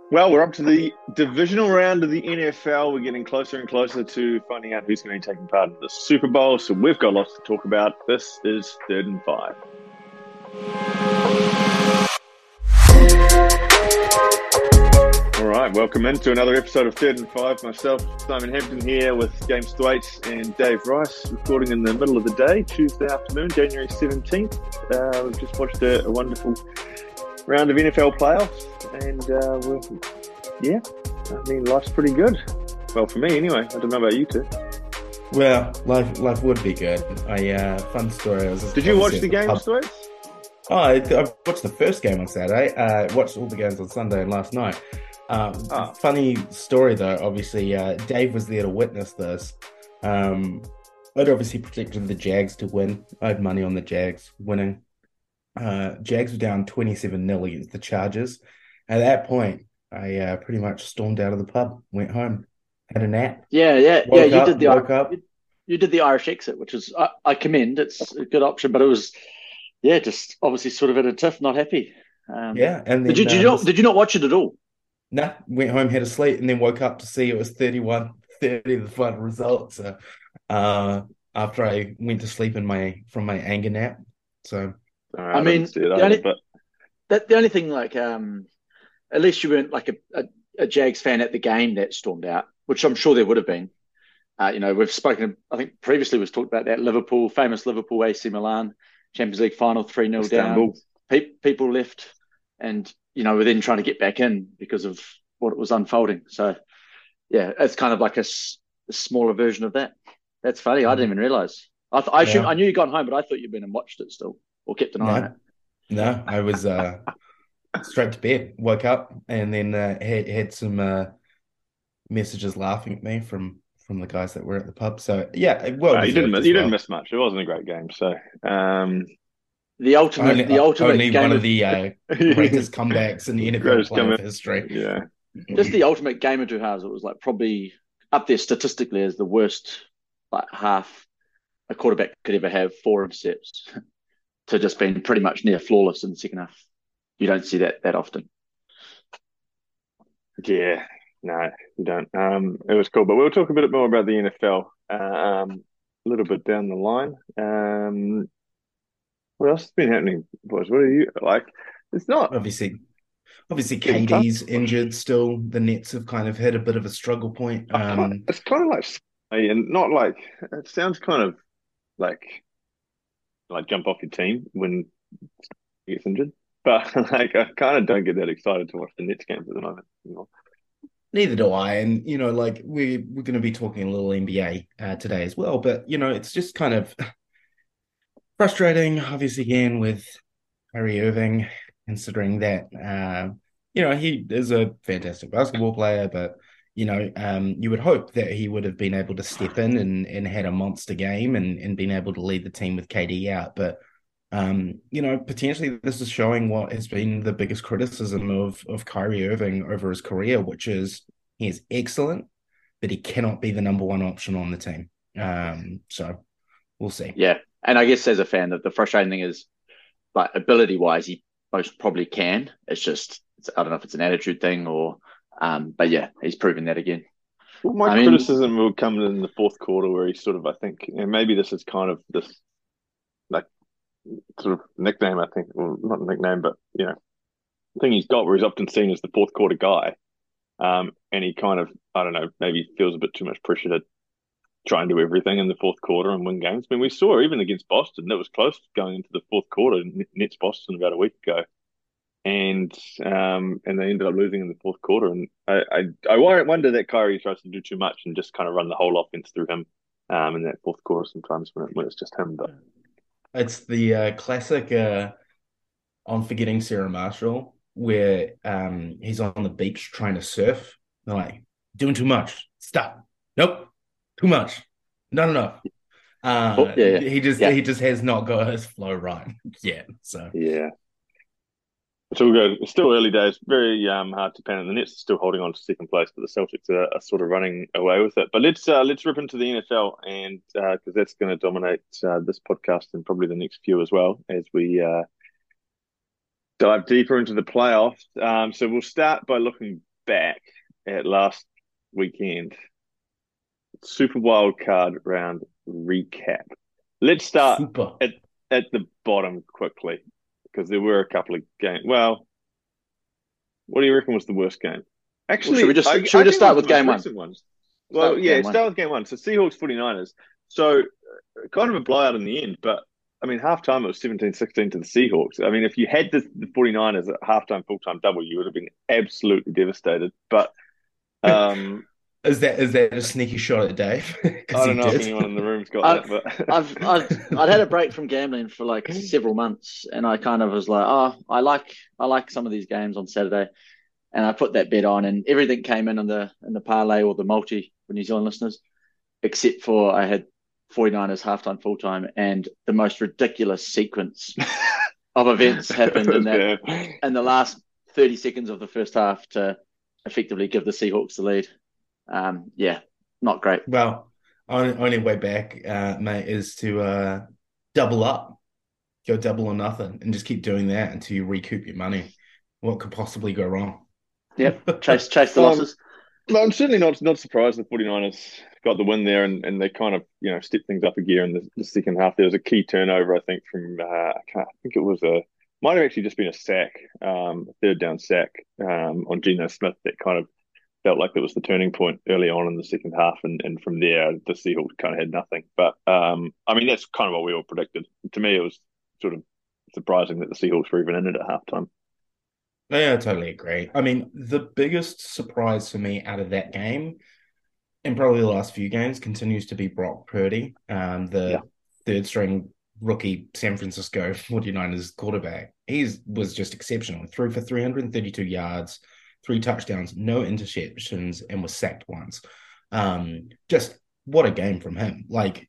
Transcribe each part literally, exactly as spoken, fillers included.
Well, we're up to the divisional round of the N F L. We're getting closer and closer to finding out who's going to be taking part in the Super Bowl. So we've got lots to talk about. This is Third and Five. All right, welcome into another episode of Third and Five. Myself, Simon Hampton, here with James Thwaites and Dave Rice, recording in the middle of the day, Tuesday afternoon, January seventeenth. Uh, we've just watched a, a wonderful round of N F L playoffs, and uh, we're, yeah, I mean, life's pretty good. Well, for me anyway. I don't know about you two. Well, life life would be good. I uh, fun story. I was Did you watch the games, Thwaites? Oh, I, I watched the first game on Saturday. I uh, watched all the games on Sunday and last night. Um, oh. Funny story though. Obviously, uh, Dave was there to witness this. Um, I'd obviously predicted the Jags to win. I had money on the Jags winning. Uh, Jags were down twenty-seven nil against the Chargers. At that point, I uh, pretty much stormed out of the pub, went home, had a nap. Yeah, yeah, yeah. You up, did the woke up. You, you did the Irish exit, which is I, I commend. It's a good option, but it was yeah, just obviously sort of at a tiff, not happy. Um, yeah, and then, did you did you, uh, not, did you not watch it at all? Nah, went home, had a sleep, and then woke up to see it was thirty-one thirty the final result. So, uh, after I went to sleep in my from my anger nap, so. Right, I mean, I the, either, only, but... that, the only thing, like, um, at least you weren't like a, a, a Jags fan at the game that stormed out, which I'm sure there would have been. Uh, you know, we've spoken, I think previously we've talked about that Liverpool, famous Liverpool A C Milan Champions League final three nil down. Pe- people left and, you know, we're then trying to get back in because of what was unfolding. So, yeah, it's kind of like a, a smaller version of that. That's funny. Mm-hmm. I didn't even realise. I, th- I, yeah. assume, I knew you got home, but I thought you'd been and watched it still. Or kept an eye no, on it? No, I was uh, straight to bed, woke up, and then uh, had had some uh, messages laughing at me from, from the guys that were at the pub. So yeah, well, uh, you didn't miss, you well. didn't miss much. It wasn't a great game. So um, the ultimate, only, the ultimate only game one of, of the uh, greatest comebacks in the N F L playoff history. Yeah, just the ultimate game of two halves. It was like probably up there statistically as the worst like half a quarterback could ever have, four intercepts. To just being pretty much near flawless in the second half. You don't see that that often. Yeah, no, you don't. Um, it was cool, but we'll talk a bit more about the N F L um, a little bit down the line. Um, what else has been happening, boys? What are you like? It's not obviously, obviously K D's injured still. The Nets have kind of hit a bit of a struggle point. Um, it's kind of like, and not like it sounds kind of like. like jump off your team when he gets injured. But like I kind of don't get that excited to watch the Nets games at the moment. You know? Neither do I. And, you know, like we, we're going to be talking a little N B A uh, today as well. But, you know, it's just kind of frustrating, obviously, again, with Kyrie Irving, considering that, uh, you know, he is a fantastic basketball player, but, you know, um, you would hope that he would have been able to step in and, and had a monster game and, and been able to lead the team with K D out. But, um, you know, potentially this is showing what has been the biggest criticism of, of Kyrie Irving over his career, which is he is excellent, but he cannot be the number one option on the team. Um, so we'll see. Yeah. And I guess as a fan, that the frustrating thing is, like, ability-wise, he most probably can. It's just, it's, I don't know if it's an attitude thing or... Um, but yeah, he's proven that again. Well, my I criticism mean, will come in the fourth quarter where he sort of, I think, and maybe this is kind of this, like, sort of nickname, I think, well, not nickname, but, you know, thing he's got where he's often seen as the fourth quarter guy. Um, and he kind of, I don't know, maybe feels a bit too much pressure to try and do everything in the fourth quarter and win games. I mean, we saw even against Boston, it was close going into the fourth quarter, Nets Boston about a week ago. And um, and they ended up losing in the fourth quarter. And I, I I wonder that Kyrie tries to do too much and just kind of run the whole offense through him um, in that fourth quarter sometimes when, it, when it's just him. But it's the uh, classic uh, on Forgetting Sarah Marshall where um, he's on the beach trying to surf. They're like, doing too much. Stop. Nope. Too much. Not enough. Uh, oh, yeah, yeah. He just yeah. he just has not got his flow right yet. So yeah. So we'll go. It's still early days. Very um, hard to pan. And the Nets are still holding on to second place, but the Celtics are, are sort of running away with it. But let's uh, let's rip into the N F L, and because uh, that's going to dominate uh, this podcast and probably the next few as well as we uh, dive deeper into the playoffs. Um, so we'll start by looking back at last weekend, Super Wild Card round recap. Let's start Super. at, at the bottom quickly because there were a couple of games. Well, what do you reckon was the worst game? Actually, well, should we just I, should we I just think it start was with the most game one? recent ones. Start Well, with yeah, game one. start with game one. So Seahawks forty-niners. So uh, kind of a blowout in the end, but I mean, halftime it was seventeen sixteen to the Seahawks. I mean, if you had the, the forty-niners at halftime, full-time double, you would have been absolutely devastated. But um, Is that is that a sneaky shot at Dave? Because I he don't know if did. anyone in the room's got I've, that, but I've, I've, I'd had a break from gambling for like several months, and I kind of was like, oh, I like, I like some of these games on Saturday, and I put that bet on, and everything came in on the in the parlay or the multi for New Zealand listeners, except for I had forty-niners halftime, full time, and the most ridiculous sequence of events happened in that in the last thirty seconds of the first half to effectively give the Seahawks the lead. Um, yeah, not great. Well, only, only way back, uh, mate, is to uh, double up, go double or nothing, and just keep doing that until you recoup your money. What could possibly go wrong? Yep, chase chase the um, losses. no, I'm certainly not not surprised the forty-niners got the win there and, and they kind of, you know, stepped things up a gear in the, the second half. There was a key turnover, I think, from, uh, I, can't, I think it was a, might have actually just been a sack, um, a third down sack um, on Geno Smith that kind of felt like it was the turning point early on in the second half. And, and from there, the Seahawks kind of had nothing. But, um, I mean, that's kind of what we all predicted. To me, it was sort of surprising that the Seahawks were even in it at halftime. Yeah, I totally agree. I mean, the biggest surprise for me out of that game, and probably the last few games, continues to be Brock Purdy, um, Yeah. the third string rookie San Francisco forty-niners quarterback. He was just exceptional. Threw for three hundred thirty-two yards, three touchdowns, no interceptions, and was sacked once. Um, just what a game from him. Like,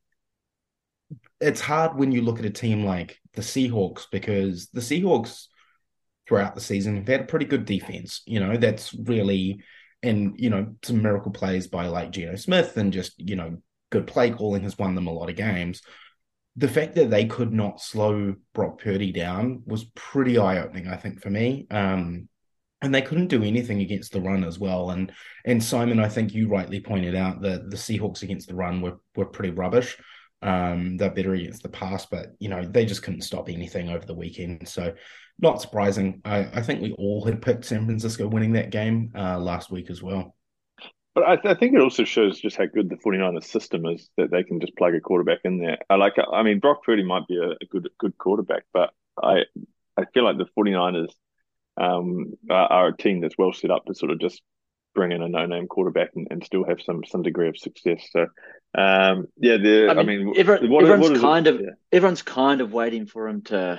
it's hard when you look at a team like the Seahawks because the Seahawks throughout the season have had a pretty good defense. You know, that's really, and, you know, some miracle plays by like Geno Smith and just, you know, good play calling has won them a lot of games. The fact that they could not slow Brock Purdy down was pretty eye-opening, I think, for me. Um, and they couldn't do anything against the run as well. And and Simon, I think you rightly pointed out that the Seahawks against the run were were pretty rubbish. Um, they're better against the pass, but you know they just couldn't stop anything over the weekend. So not surprising. I, I think we all had picked San Francisco winning that game uh, last week as well. But I, th- I think it also shows just how good the forty-niners system is that they can just plug a quarterback in there. I like, I mean, Brock Purdy might be a, a good good quarterback, but I I feel like the forty-niners um, are, are a team that's well set up to sort of just bring in a no-name quarterback and, and still have some some degree of success. So, um, yeah, the I I mean, mean, everyone, what, everyone's what is kind it? of Yeah. everyone's kind of waiting for him to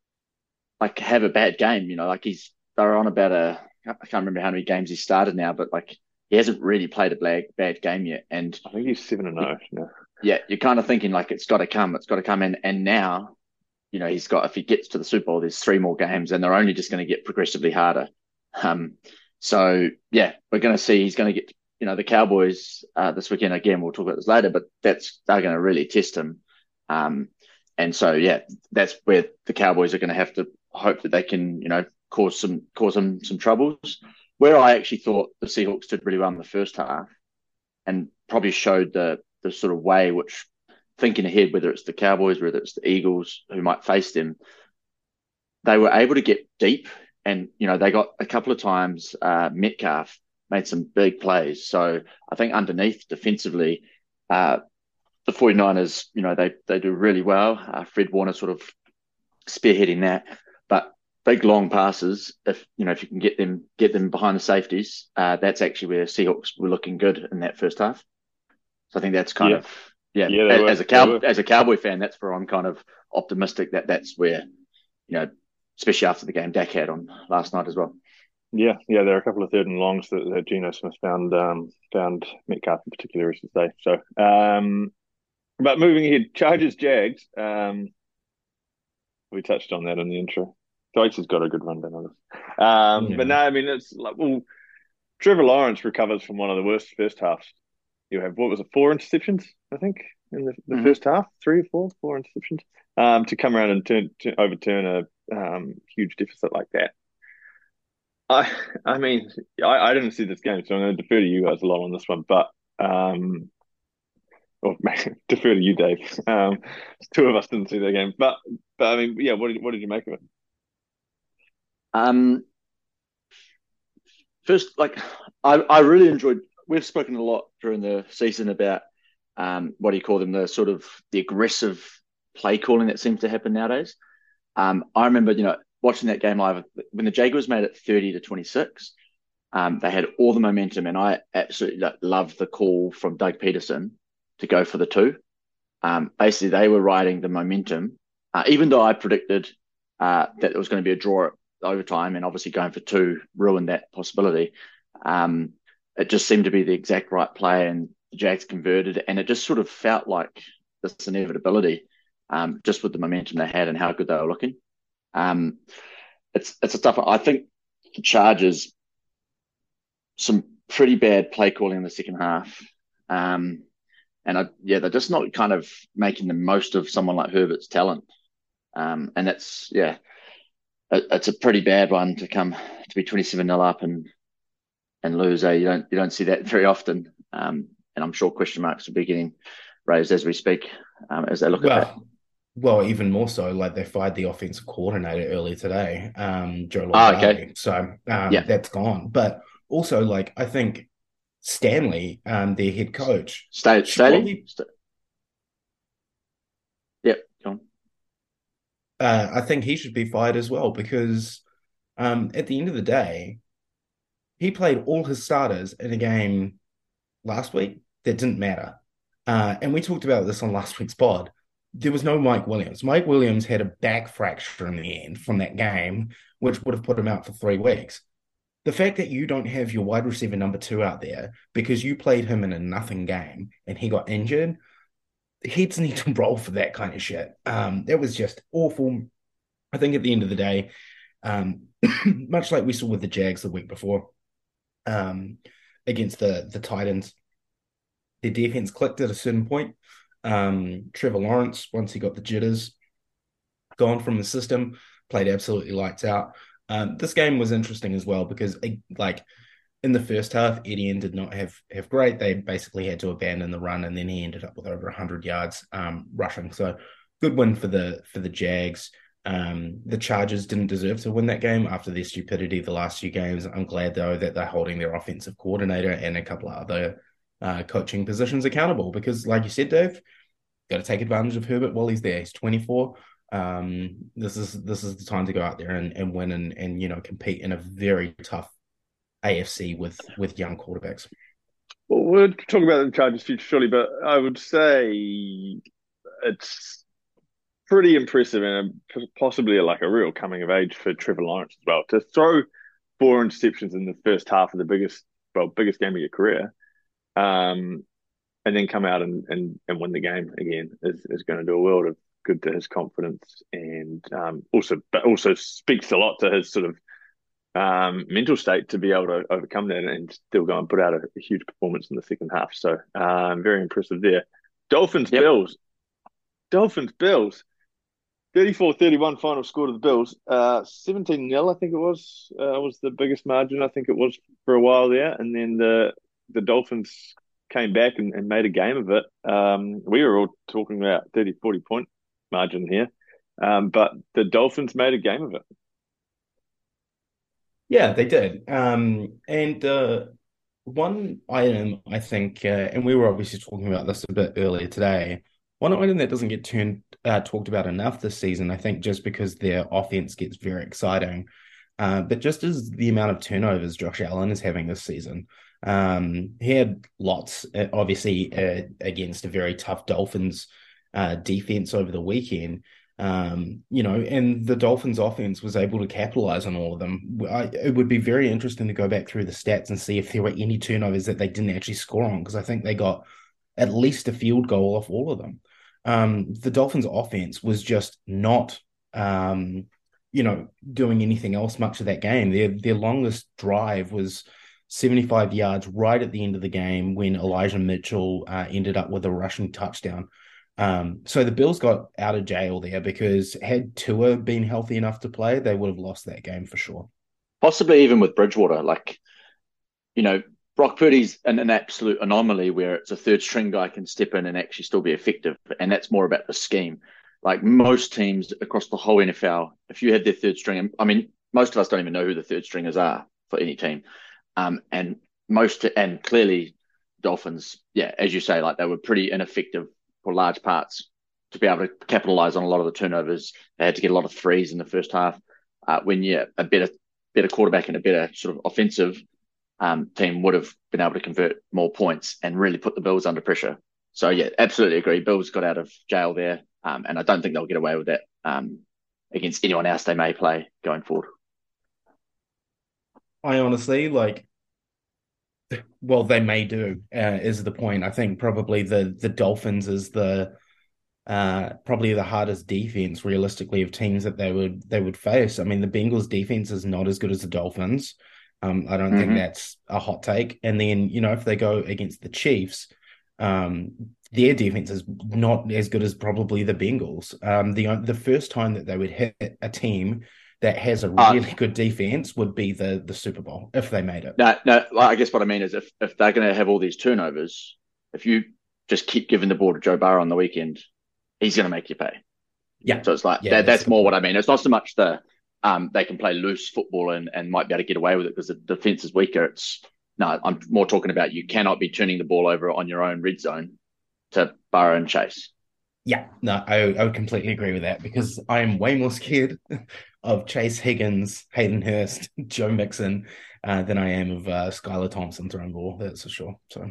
like have a bad game. You know, like he's they're on about a I can't remember how many games he started now, but like he hasn't really played a bad bad game yet. And I think he's seven and zero. No. yeah, you're kind of thinking like it's got to come, it's got to come in. And now, you know, he's got if he gets to the Super Bowl, there's three more games, and they're only just going to get progressively harder. Um, so yeah, we're going to see he's going to get you know the Cowboys uh, this weekend again. We'll talk about this later, but that's they're going to really test him. Um, and so yeah, that's where the Cowboys are going to have to hope that they can you know cause some cause them some troubles. Where I actually thought the Seahawks did really well in the first half, and probably showed the the sort of way which thinking ahead, whether it's the Cowboys, whether it's the Eagles who might face them, they were able to get deep. And, you know, they got a couple of times uh, Metcalf made some big plays. So I think underneath defensively, uh, the forty-niners, you know, they they do really well. Uh, Fred Warner sort of spearheading that. But big long passes, if you know, if you can get them get them behind the safeties, uh, that's actually where Seahawks were looking good in that first half. So I think that's kind Yeah, of yeah. yeah, they As, were. as a They cow were. as a Cowboy fan, that's where I'm kind of optimistic that that's where you know, especially after the game Dak had on last night as well. Yeah, yeah, there are a couple of third and longs that, that Geno Smith found um, found Metcalf in particular, I should say. So, um, but moving ahead, Chargers Jags. Um, we touched on that in the intro. Deutsch has got a good rundown on this. Um, but Yeah. no, I mean it's like well, Trevor Lawrence recovers from one of the worst first halves. You have what was it, four interceptions, I think, in the, the Mm-hmm. first half, three or four, four interceptions, um, to come around and turn to overturn a um, huge deficit like that. I I mean, I, I didn't see this game, so I'm going to defer to you guys a lot on this one. But um, or defer to you, Dave. Um, two of us didn't see the game, but but I mean, yeah. What did what did you make of it? Um, First, like I, I really enjoyed. We've spoken a lot during the season about um, what do you call them? The sort of the aggressive play calling that seems to happen nowadays. Um, I remember, you know, watching that game live when the Jaguars made it thirty to twenty-six. Um, they had all the momentum, and I absolutely like, loved the call from Doug Peterson to go for the two. Um, basically, they were riding the momentum, uh, even though I predicted uh, that it was going to be a draw at overtime, and obviously going for two ruined that possibility. Um, it just seemed to be the exact right play, and the Jags converted, and it just sort of felt like this inevitability, um, just with the momentum they had and how good they were looking. Um, it's it's a tough one. I think the Chargers some pretty bad play calling in the second half. Um, and I, yeah, they're just not kind of making the most of someone like Herbert's talent. Um, and that's, yeah, it, it's a pretty bad one to come to be twenty-seven nil up and, and lose. Eh? You don't, you don't see that very often. Um, and I'm sure question marks will be getting raised as we speak, um, as they look at that. Well, well, even more so, like they fired the offensive coordinator earlier today, um, Joe Ah, okay. Lombardi. So um, Yeah. that's gone. But also, like I think Stanley, um, their head coach, Stay, should Staley? probably. St- yep. Go on. Uh, I think he should be fired as well because um, at the end of the day, he played all his starters in a game last week that didn't matter. Uh, and we talked about this on last week's pod. There was no Mike Williams. Mike Williams had a back fracture in the end from that game, which would have put him out for three weeks. The fact that you don't have your wide receiver number two out there because you played him in a nothing game and he got injured, heads need to roll for that kind of shit. Um, that was just awful. I think at the end of the day, um, much like we saw with the Jags the week before, um, against the the Titans, their defense clicked at a certain point. Um, Trevor Lawrence, once he got the jitters gone from the system, played absolutely lights out. Um, this game was interesting as well because, like, in the first half, Etienne did not have have great. They basically had to abandon the run, and then he ended up with over one hundred yards um, rushing. So, good win for the for the Jags. Um, the Chargers didn't deserve to win that game after their stupidity the last few games. I'm glad, though, that they're holding their offensive coordinator and a couple of other uh, coaching positions accountable because, like you said, Dave, got to take advantage of Herbert while he's there. He's twenty-four. Um, this is this is the time to go out there and, and win and, and, you know, compete in a very tough A F C with with young quarterbacks. Well, we'll talk about the Chargers' future shortly, but I would say it's pretty impressive and possibly like a real coming of age for Trevor Lawrence as well. To throw four interceptions in the first half of the biggest, well, biggest game of your career, um, and then come out and, and, and win the game again is, is going to do a world of good to his confidence and um, also, but also speaks a lot to his sort of um, mental state to be able to overcome that and still go and put out a, a huge performance in the second half. So um, very impressive there. Dolphins, Yep. Bills. Dolphins, Bills. thirty-four thirty-one final score to the Bills. Uh, seventeen nil, I think it was, uh, was the biggest margin. I think it was for a while there. And then the the Dolphins came back and, and made a game of it. Um, we were all talking about thirty, forty point margin here. Um, but the Dolphins made a game of it. Yeah, they did. Um, and uh, one item I think, uh, and we were obviously talking about this a bit earlier today. One item that doesn't get turned uh, talked about enough this season, I think, just because their offense gets very exciting, uh, but just as the amount of turnovers Josh Allen is having this season. Um, he had lots, uh, obviously, uh, against a very tough Dolphins uh, defense over the weekend. Um, you know, and the Dolphins offense was able to capitalize on all of them. I, it would be very interesting to go back through the stats and see if there were any turnovers that they didn't actually score on, because I think they got at least a field goal off all of them. Um, the Dolphins offense was just not, um, you know, doing anything else much of that game. Their, their longest drive was seventy-five yards right at the end of the game when Elijah Mitchell uh, ended up with a rushing touchdown. Um, so the Bills got out of jail there because had Tua been healthy enough to play, they would have lost that game for sure. possibly even with Bridgewater. Like, you know, Brock Purdy's an, an absolute anomaly where it's a third string guy can step in and actually still be effective. And that's more about the scheme. Like most teams across the whole N F L, if you had their third string, I mean, most of us don't even know who the third stringers are for any team. Um, and most, and clearly Dolphins, yeah, as you say, like they were pretty ineffective for large parts to be able to capitalize on a lot of the turnovers. They had to get a lot of threes in the first half. Uh, when yeah, a better better quarterback and a better sort of offensive um, team would have been able to convert more points and really put the Bills under pressure. So yeah, absolutely agree. Bills got out of jail there, um, and I don't think they'll get away with that um, against anyone else they may play going forward. I honestly like. Well, they may do, uh, is the point. I think probably the the Dolphins is the uh, probably the hardest defense realistically of teams that they would they would face. I mean, the Bengals defense is not as good as the Dolphins. Um, I don't think Mm-hmm. that's a hot take. And then, you know, if they go against the Chiefs, um, their defense is not as good as probably the Bengals. Um, the the first time that they would hit a team that has a Uh, really good defense would be the the Super Bowl if they made it. no, no. I guess what I mean is if if they're going to have all these turnovers, if you just keep giving the ball to Joe Burrow on the weekend, he's going to make you pay. Yeah, So it's like yeah, that. that's That's the more point. what I mean. It's not so much the um they can play loose football and and might be able to get away with it because the defense is weaker. It's no, I'm more talking about you cannot be turning the ball over on your own red zone to Burrow and Chase. Yeah, no, I, I would completely agree with that because I am way more scared of Chase Higgins, Hayden Hurst, Joe Mixon uh, than I am of uh, Skylar Thompson throwing ball. That's for sure. So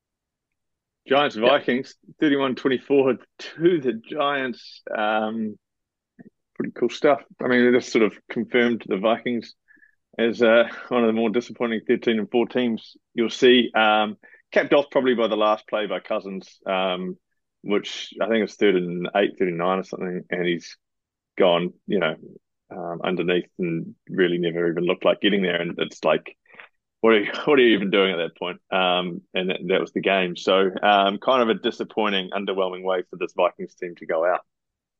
Giants Yeah, Vikings thirty-one twenty-four to the Giants. Um, pretty cool stuff. I mean, it just sort of confirmed the Vikings as uh, one of the more disappointing thirteen and four teams you'll see. Um, capped off probably by the last play by Cousins, um, which I think it's third and eight, thirty-nine or something, and he's gone, you know, um, underneath and really never even looked like getting there. And it's like, what are you, what are you even doing at that point? Um, and that, that was the game. So um, kind of a disappointing, underwhelming way for this Vikings team to go out.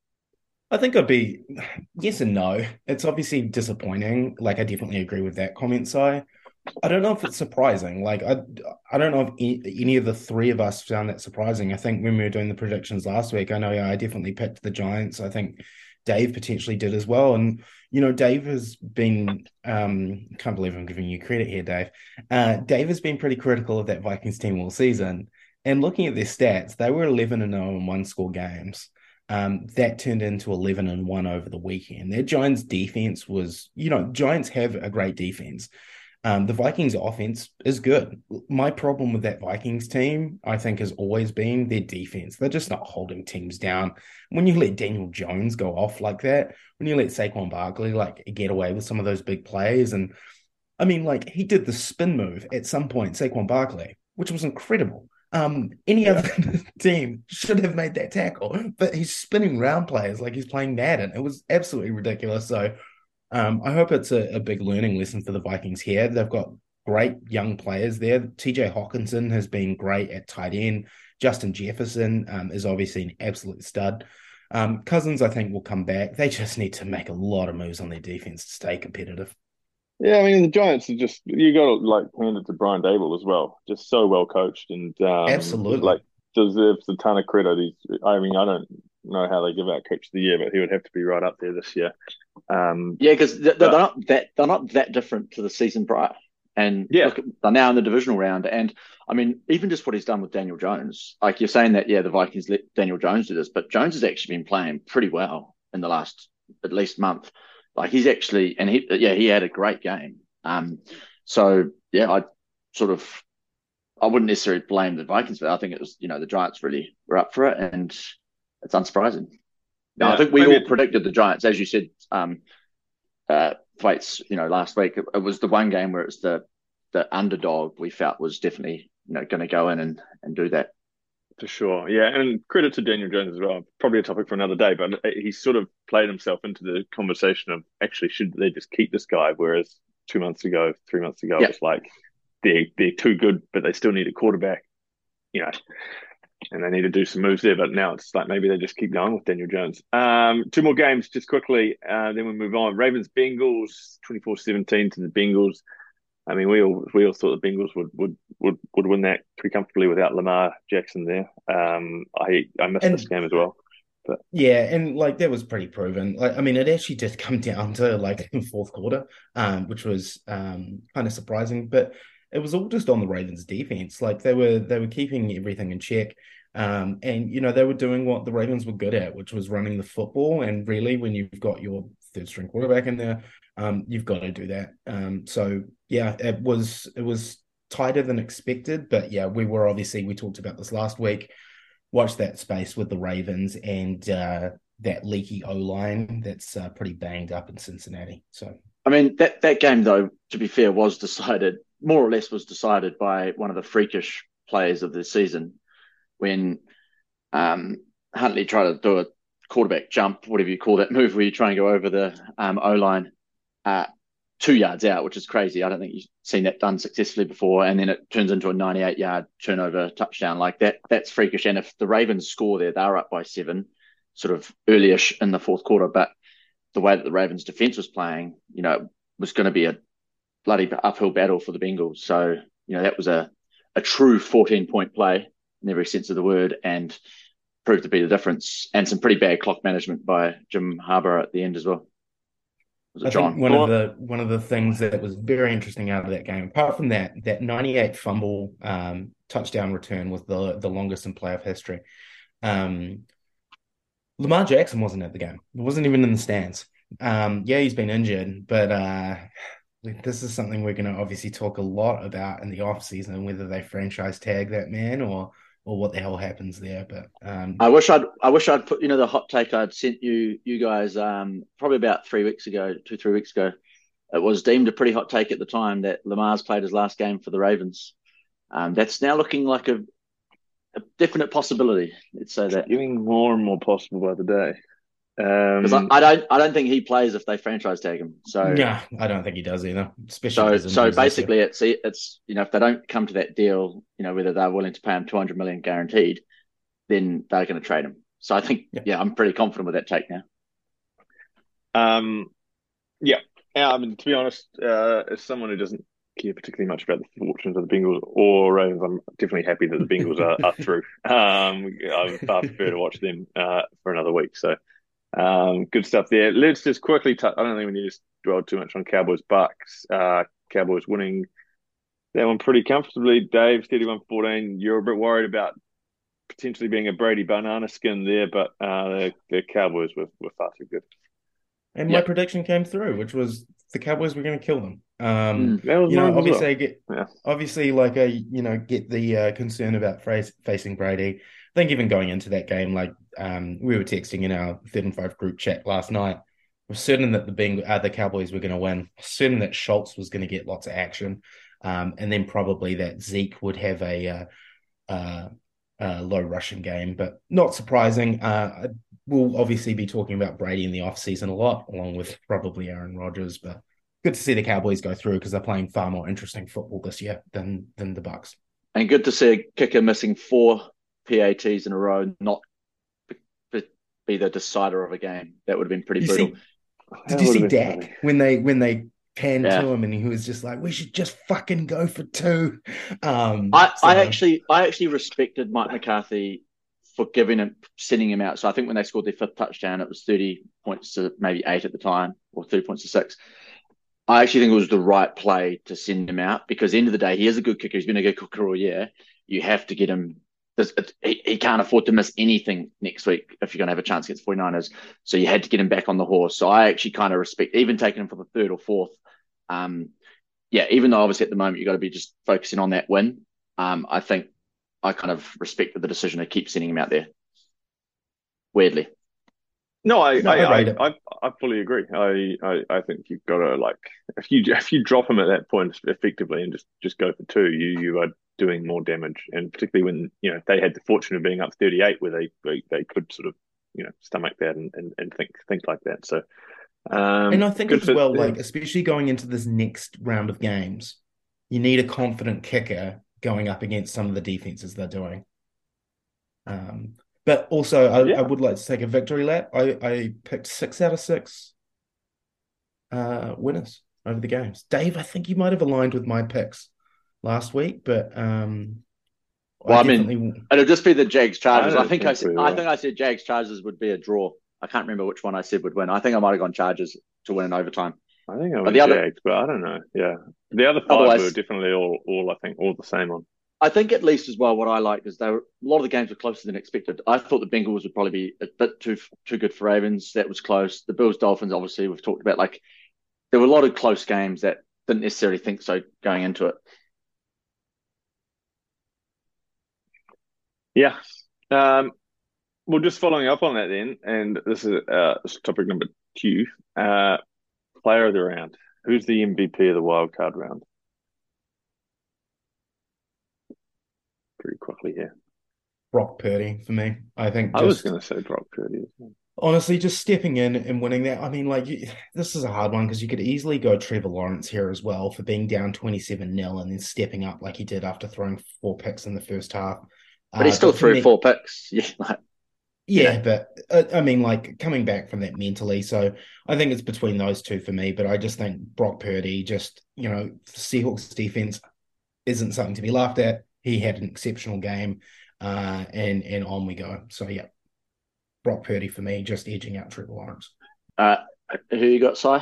I think I'd be yes and no. It's obviously disappointing. Like I definitely agree with that comment, Si. I don't know if it's surprising. Like I, I don't know if any, any of the three of us found that surprising. I think when we were doing the predictions last week, I know I definitely picked the Giants. I think Dave potentially did as well. And you know, Dave has been. Um, can't believe I'm giving you credit here, Dave. Uh, Dave has been pretty critical of that Vikings team all season. And looking at their stats, they were eleven and zero in one score games. Um, that turned into eleven and one over the weekend. Their Giants defense was, you know, Giants have a great defense. Um, the Vikings offense is good. My problem with that Vikings team, I think, has always been their defense. They're just not holding teams down. When you let Daniel Jones go off like that, when you let Saquon Barkley like get away with some of those big plays, and I mean, like he did the spin move at some point, Saquon Barkley, which was incredible. Um, any Yeah. other team should have made that tackle, but he's spinning round players like he's playing Madden. It was absolutely ridiculous. So um, I hope it's a, a big learning lesson for the Vikings here. They've got great young players there. T J Hawkinson has been great at tight end. Justin Jefferson um, is obviously an absolute stud. Um, Cousins, I think, will come back. They just need to make a lot of moves on their defense to stay competitive. Yeah, I mean the Giants are just you got to like hand it to Brian Dable as well. Just so well coached and um like Absolutely. deserves a ton of credit. He's I mean I don't know how they give out Coach of the Year, but he would have to be right up there this year. Um, yeah, because they're but not that they're not that different to the season prior. And yeah, look, they're now in the divisional round. And I mean, even just what he's done with Daniel Jones, like you're saying that, yeah, the Vikings let Daniel Jones do this, but Jones has actually been playing pretty well in the last at least month. Like he's actually, and he, yeah, he had a great game. Um, so yeah, I sort of, I wouldn't necessarily blame the Vikings, but I think it was, you know, the Giants really were up for it, and it's unsurprising. Now, I yeah, think we maybe all predicted the Giants, as you said, um, uh, fights, you know, last week. It, it was the one game where it's the the underdog we felt was definitely, you know, going to go in and, and do that. for sure. Yeah, and credit to Daniel Jones as well. Probably a topic for another day, but he's sort of played himself into the conversation of actually should they just keep this guy? Whereas two months ago, three months ago, it Yeah, was like they're they're too good, but they still need a quarterback. You know, and they need to do some moves there. But now it's like maybe they just keep going with Daniel Jones. Um, two more games just quickly, uh, then we move on. Ravens Bengals twenty-four seventeen to the Bengals. I mean, we all we all thought the Bengals would would would, would win that pretty comfortably without Lamar Jackson there. Um, I I missed And this game as well. But yeah, and like that was pretty proven. Like, I mean, it actually did come down to like the fourth quarter, um, which was um kind of surprising, but it was all just on the Ravens defense. Like they were they were keeping everything in check. Um, and you know, they were doing what the Ravens were good at, which was running the football. And really, when you've got your third string quarterback in there, um, you've got to do that. Um, so yeah, it was it was tighter than expected, but yeah, we were obviously we talked about this last week. Watch that space with the Ravens and uh, that leaky O line that's uh, pretty banged up in Cincinnati. So I mean, that, that game, though, to be fair, was decided, more or less was decided by one of the freakish players of the season when um, Huntley tried to do a quarterback jump, whatever you call that move, where you try and go over the um, O-line uh, two yards out, which is crazy. I don't think you've seen that done successfully before. And then it turns into a ninety-eight yard turnover touchdown like that. That's freakish. And if the Ravens score there, they're up by seven, sort of early-ish in the fourth quarter. But the way that the Ravens defense was playing, you know, it was going to be a bloody uphill battle for the Bengals. So, you know, that was a, a true fourteen point play in every sense of the word and proved to be the difference. And some pretty bad clock management by Jim Harbaugh at the end as well. Was it I John? think one of the one of the things that was very interesting out of that game, apart from that, that ninety-eight fumble um, touchdown return was the the longest in playoff history. Um, Lamar Jackson wasn't at the game. He wasn't even in the stands. Um, yeah, he's been injured, but uh, this is something we're going to obviously talk a lot about in the offseason, whether they franchise tag that man or or what the hell happens there. But um, I wish I'd I wish I'd put, you know, the hot take I'd sent you you guys um, probably about three weeks ago, two, three weeks ago. It was deemed a pretty hot take at the time that Lamar's played his last game for the Ravens. Um, that's now looking like a, a definite possibility. Let's say that. getting more and more possible by the day. Because Um, I, I don't I don't think he plays if they franchise tag him. So yeah, I don't think he does either. Especially so with his so injuries this year. basically it's it's you know, if they don't come to that deal, you know, whether they're willing to pay him two hundred million guaranteed, then they're going to trade him. So I think Yeah. yeah, I'm pretty confident with that take now. um, yeah. Yeah, I mean, to be honest, uh, as someone who doesn't care particularly much about the fortunes of the Bengals or Ravens, I'm definitely happy that the Bengals are, are through. Um, I far prefer to watch them uh, for another week. So, um, good stuff there. Let's just quickly touch. I don't think we need to dwell too much on Cowboys Bucks. Uh, Cowboys winning that one pretty comfortably. Dave, thirty-one fourteen. You're a bit worried about potentially being a Brady banana skin there, but uh, the, the Cowboys were, were far too good. And my Yep. prediction came through, which was the Cowboys were going to kill them. Um, Mm. That was you know, mine as obviously, well. I get Yeah. obviously, like I, you know, get the uh, concern about face, facing Brady. I think even going into that game, like um, we were texting in our third and five group chat last night, I was certain that the Beng- uh, the Cowboys were going to win. Certain that Schultz was going to get lots of action, um, and then probably that Zeke would have a uh, uh, uh, low rushing game, but not surprising. Uh, we'll obviously be talking about Brady in the offseason a lot, along with probably Aaron Rodgers, but good to see the Cowboys go through because they're playing far more interesting football this year than than the Bucks. And good to see a kicker missing four P A Ts in a row, not be, be the decider of a game. That would have been pretty You brutal. see, That did you would see have been Dak funny. when they when they panned Yeah. to him and he was just like, "We should just fucking go for two." Um, I, so I actually I actually respected Mike McCarthy for giving him sending him out. So I think when they scored their fifth touchdown, it was thirty points to maybe eight at the time, or thirty points to six. I actually think it was the right play to send him out because at the end of the day, he is a good kicker. He's been a good kicker all year. You have to get him. This, it, he, he can't afford to miss anything next week if you're going to have a chance against 49ers. So you had to get him back on the horse. So I actually kind of respect, even taking him for the third or fourth. Um, yeah, even though obviously at the moment you've got to be just focusing on that win. Um, I think I kind of respected the decision to keep sending him out there. Weirdly. No, I, No, I I, rate I, it. I, I fully agree. I, I, I think you've got to like if you if you drop him at that point effectively and just, just go for two, you you are doing more damage. And particularly when you know they had the fortune of being up thirty-eight, where they they, they could sort of you know stomach that and, and, and think think like that. So um, And I think good as for well, them. like especially going into this next round of games, you need a confident kicker going up against some of the defenses they're doing. Um, but also, I, Yeah. I would like to take a victory lap. I, I picked six out of six uh, winners over the games. Dave, I think you might have aligned with my picks last week, but um, I Well, I definitely. mean, it'll just be the Jags Chargers. I I, don't think I think said, we I will. think I said Jags Chargers would be a draw. I can't remember which one I said would win. I think I might have gone Chargers to win in overtime. I think I But went the other, Jags, but I don't know. Yeah, the other five were otherwise, definitely all, all I think, all the same on. I think at least as well, what I liked is they were, a lot of the games were closer than expected. I thought the Bengals would probably be a bit too too good for Ravens. That was close. The Bills Dolphins, obviously, we've talked about. Like there were a lot of close games that didn't necessarily think so going into it. Yeah. Um, well, just following up on that then, and this is uh, this is topic number two. Uh, player of the round. Who's the M V P of the wild card round? Pretty quickly here. Brock Purdy for me. I think I was just going to say Brock Purdy as well. honestly, just stepping in and winning that. I mean, like you, this is a hard one because you could easily go Trevor Lawrence here as well for being down twenty-seven nil and then stepping up like he did after throwing four picks in the first half. But he Uh, still but for threw me- four picks. Yeah, like, Yeah, Yeah. but uh, I mean, like coming back from that mentally. So I think it's between those two for me. But I just think Brock Purdy, just, you know, Seahawks defense isn't something to be laughed at. He had an exceptional game, uh, and and on we go. So yeah, Brock Purdy for me, just edging out Trevor Lawrence. uh, who you got, Si?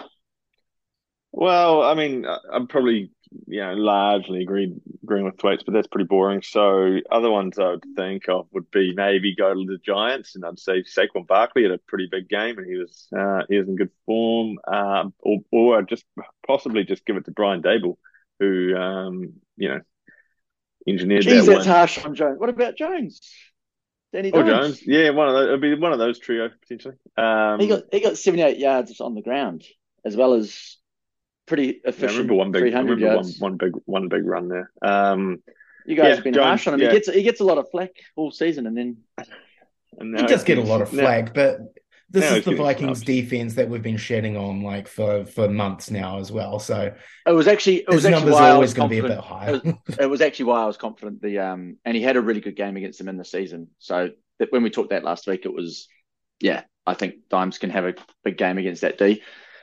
Well, I mean, I- I'm probably, you know, largely agreed, agreeing with Thwaites, but that's pretty boring. So other ones I would think of would be maybe go to the Giants, and I'd say Saquon Barkley had a pretty big game, and he was uh, he was in good form. Um, or or I'd just possibly just give it to Brian Dable, who um, you know engineered Jeez, that that's win. harsh on Jones. What about Jones? Danny Or Jones. Jones, yeah, one of those. It'd be one of those trio potentially. Um, He got he got seventy-eight yards on the ground, as well as pretty yeah, I efficient remember one big, three I hundred remember one yards. one big one big run there. Um, You guys yeah, have been Jones, harsh on him. yeah. He gets he gets a lot of flack all season, and then and He now does get a he's- lot of now- flag, but this now is he's the getting Vikings snubs. defense that we've been shedding on like for for months now as well. So it was actually it was his actually numbers why are I always was going to be a confident. bit It higher. was, it was actually why I was confident. The um and he had a really good game against them in the season. So that when we talked that last week, it was yeah. I think Dimes can have a big game against that D.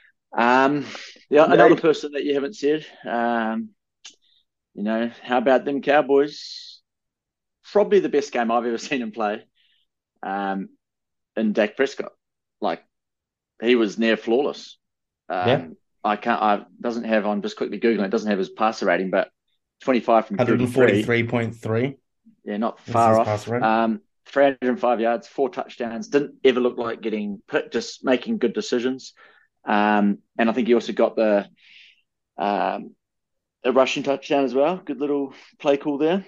Um, yeah, another person that you haven't said. Um, you know, how about them Cowboys? Probably the best game I've ever seen him play. Um, in Dak Prescott, like he was near flawless. Um, Yeah. I can't. I doesn't have. I'm just quickly googling. It doesn't have his passer rating, but twenty-five from thirty-three. one forty-three point three. Yeah, not This far is off. passer rating. Um, three hundred five yards, four touchdowns. Didn't ever look like getting picked. Just making good decisions. Um, and I think he also got the um, a rushing touchdown as well. Good little play call there.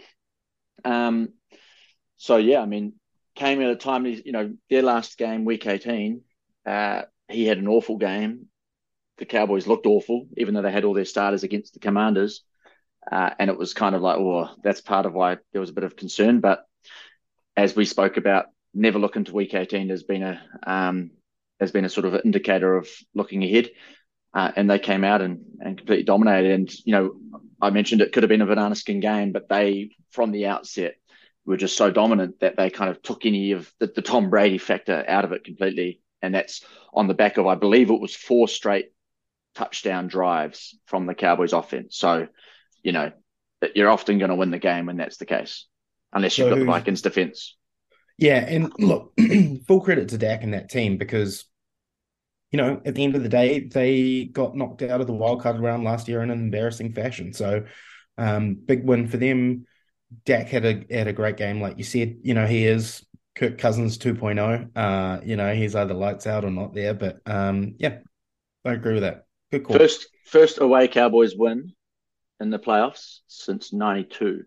Um, so yeah, I mean, came at a time. You know, their last game, week eighteen, uh, he had an awful game. The Cowboys looked awful, even though they had all their starters against the Commanders. Uh, and it was kind of like, oh, that's part of why there was a bit of concern. But as we spoke about, never look into week eighteen has been a um, has been a sort of indicator of looking ahead. Uh, and they came out and, and completely dominated. And, you know, I mentioned it could have been a banana skin game, but they, from the outset, were just so dominant that they kind of took any of the, the Tom Brady factor out of it completely. And that's on the back of, I believe it was four straight touchdown drives from the Cowboys offense. So, you know, you're often going to win the game when that's the case, unless you've So got the who's- Vikings defense. Yeah, and look, full credit to Dak and that team because, you know, at the end of the day, they got knocked out of the wildcard round last year in an embarrassing fashion. So, um, big win for them. Dak had a had a great game, like you said. You know, he is Kirk Cousins two point oh. Uh, you know, he's either lights out or not there. But um, yeah, I agree with that. Good call. First, first away Cowboys win in the playoffs since ninety-two,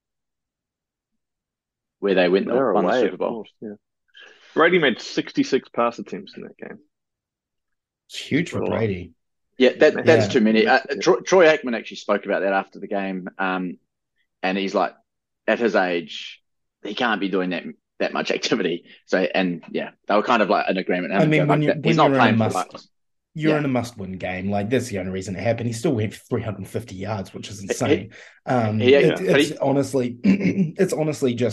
where they went They're and won the away, Super of Bowl. course. Yeah. Brady made sixty-six pass attempts in that game. It's huge for That's a lot. Brady. Yeah, that that's Yeah. too many. Uh, Yeah. Troy, Troy Aikman actually spoke about that after the game, um, and he's like, at his age, he can't be doing that that much activity. So, and yeah, they were kind of like in agreement. I mean, when like you- that. when he's not you're in a playing for the must- Bucks. You're Yeah. in a must-win game. Like that's the only reason it happened. He still went three hundred fifty yards, which is insane. Um, he- it- but it's he- honestly, it's honestly just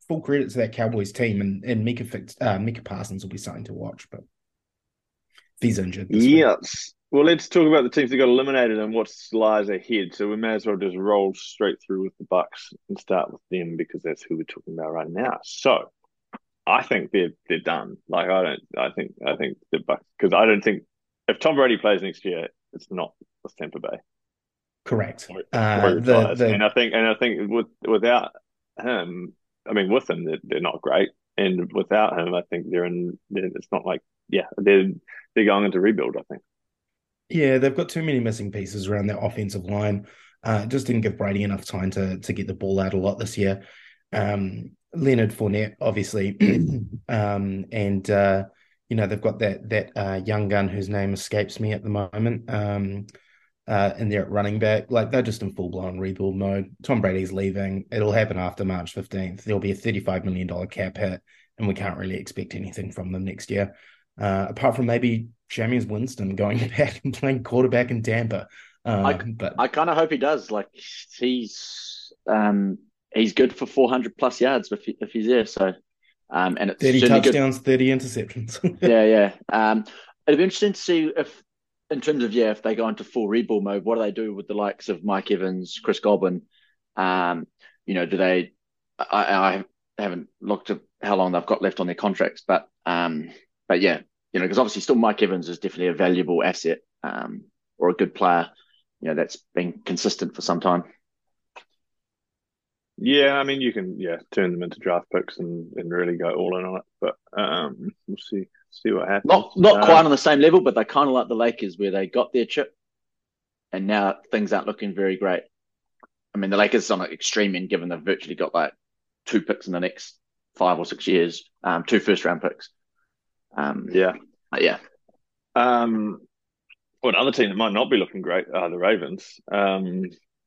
full credit to that Cowboys team, and and Micah Fitz, uh, Micah Parsons will be something to watch, but if he's injured this week. Yes. Well, let's talk about the teams that got eliminated and what lies ahead. So we may as well just roll straight through with the Bucks and start with them because that's who we're talking about right now. So I think they're they're done. Like I don't. I think I think the Bucks because I don't think if Tom Brady plays next year, it's not with Tampa Bay. Correct. Or, Uh, or the the and I think and I think with without him, I mean, with him they're, they're not great, and without him, I think they're in. They're, it's not like yeah, they're they're going into rebuild. I think. Yeah, they've got too many missing pieces around their offensive line. Uh, just didn't give Brady enough time to to get the ball out a lot this year. Um, Leonard Fournette, obviously, um, and uh, you know they've got that that uh, young gun whose name escapes me at the moment. Um, uh, and they're at running back, like they're just in full blown rebuild mode. Tom Brady's leaving; it'll happen after March fifteenth. There'll be a thirty-five million dollar cap hit, and we can't really expect anything from them next year. Uh, apart from maybe Jameis Winston going back and playing quarterback in Tampa. Uh, I, but I kind of hope he does. Like he's um he's good for four hundred plus yards if he, if he's there. So um and it's thirty certainly good. touchdowns, thirty interceptions. Yeah, yeah. Um, it'd be interesting to see if, in terms of yeah, if they go into full rebuild mode, what do they do with the likes of Mike Evans, Chris Godwin? Um, you know, do they? I, I haven't looked at how long they've got left on their contracts, but um, but yeah, you know, because obviously still Mike Evans is definitely a valuable asset, um, or a good player, you know, that's been consistent for some time. Yeah, I mean, you can yeah turn them into draft picks and, and really go all in on it, but um, we'll see see what happens. Not not Uh, quite on the same level, but they're kind of like the Lakers where they got their chip, and now things aren't looking very great. I mean, the Lakers on an extreme end, given they've virtually got like two picks in the next five or six years, um, two first round picks. Um, yeah. but yeah, Um, well, another team that might not be looking great are the Ravens. Um,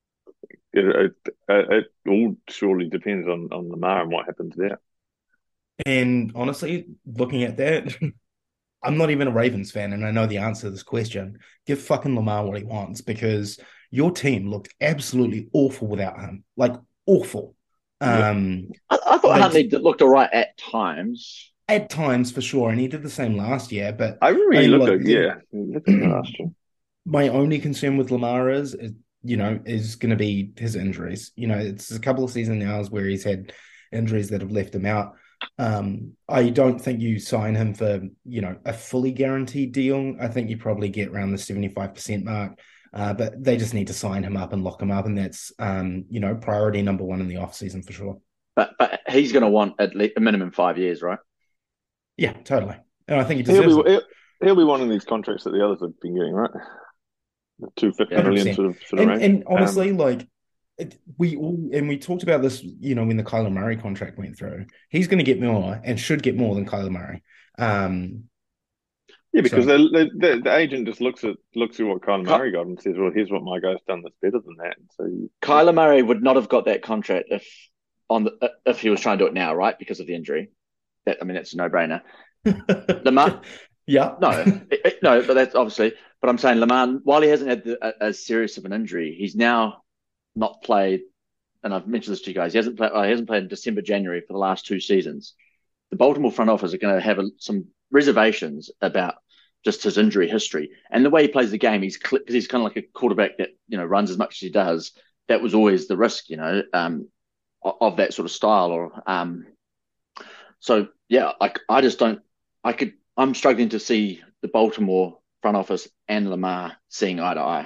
it, it, it all surely depends on on Lamar and what happens there. And honestly, looking at that, I'm not even a Ravens fan, and I know the answer to this question. Give fucking Lamar what he wants because your team looked absolutely awful without him. Like awful. Yep. Um, I, I thought they- Huntley did- looked all right at times. at times for sure, and he did the same last year. But I remember he I mean, looked look, good. the- Yeah, he looked good last year. my only concern with Lamar is, is you know, is going to be his injuries. You know, it's a couple of season now where he's had injuries that have left him out. Um, I don't think you sign him for, you know, a fully guaranteed deal. I think you probably get around the seventy-five percent mark. Uh, but they just need to sign him up and lock him up, and that's um, you know, priority number one in the offseason for sure. But but he's going to want at least a minimum five years, right? Yeah, totally. And I think he He'll deserves be it. he'll, he'll be one of these contracts that the others have been getting, right? The two fifty Yeah, million sort of sort of And range. and honestly, Um, like it, we all and we talked about this, you know, when the Kyler Murray contract went through. He's going to get more and should get more than Kyler Murray. Um, yeah, because so the, the the agent just looks at looks at what Kyler Ky- Murray got and says, "Well, here's what my guy's done that's better than that." And so you, Kyler Murray would not have got that contract if on the if he was trying to do it now, right? Because of the injury. That I mean, that's a no brainer. Lamar, yeah, no, it, it- no, but that's obviously. But I'm saying Lamar, while he hasn't had the, a, as serious of an injury, he's now not played. And I've mentioned this to you guys. He hasn't played. Uh, he hasn't played in December, January for the last two seasons. The Baltimore front office are going to have a, some reservations about just his injury history and the way he plays the game. He's because he's kind of like a quarterback that you know runs as much as he does. That was always the risk, you know, um, of, of that sort of style. Or um, so, yeah, I, I just don't. I could. I'm struggling to see the Baltimore front office and Lamar seeing eye to eye.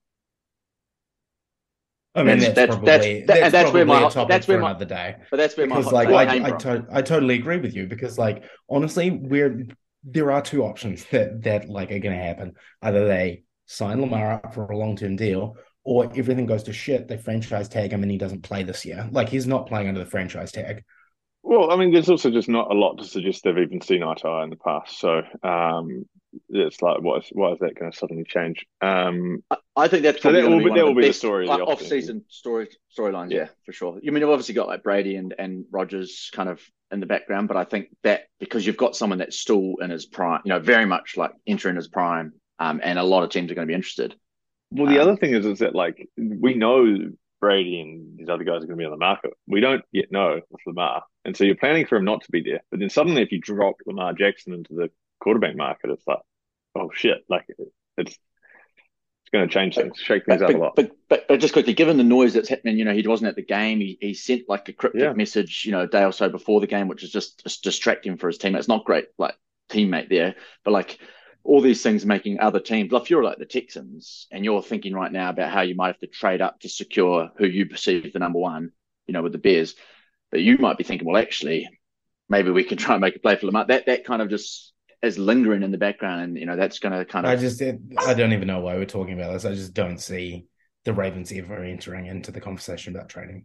I mean That's- that's, that's- probably that's- that's, that- that's probably where my- a topic that's for where my- another day. But that's where my Because hot like take I, came I, from. to- I totally agree with you because like honestly, we're there are two options that that like are going to happen. Either they sign Lamar up for a long term deal, or everything goes to shit. They franchise tag him and he doesn't play this year. Like he's not playing under the franchise tag. well, I mean, there's also just not a lot to suggest they've even seen eye to eye in the past. So um, it's like, what is, why is that going to suddenly change? Um, I, I think that's So probably that going will to be- be one that of will the be the best story of like, the offseason. off-season story storylines. Yeah. Yeah, for sure. You mean you've obviously got like Brady and and Rogers kind of in the background, but I think that because you've got someone that's still in his prime, you know, very much like entering his prime, um, and a lot of teams are going to be interested. well, the Um, other thing is, is that like we know Brady and these other guys are going to be on the market. We don't yet know with Lamar. And so you're planning for him not to be there. But then suddenly, if you drop Lamar Jackson into the quarterback market, it's like, oh shit, like it's it's going to change things, shake things But, up a but, lot. but, but, but just quickly, given the noise that's happening, you know, he wasn't at the game. He, he sent like a cryptic Yeah. message, you know, a day or so before the game, which is just, just distracting for his teammate. It's not great, like teammate there, but like all these things making other teams. If you're like the Texans and you're thinking right now about how you might have to trade up to secure who you perceive the number one, you know, with the Bears, but you might be thinking, well, actually, maybe we can try and make a play for Lamar. That that kind of just is lingering in the background, and you know that's going to kind of. I just, I don't even know why we're talking about this. I just don't see the Ravens ever entering into the conversation about trading.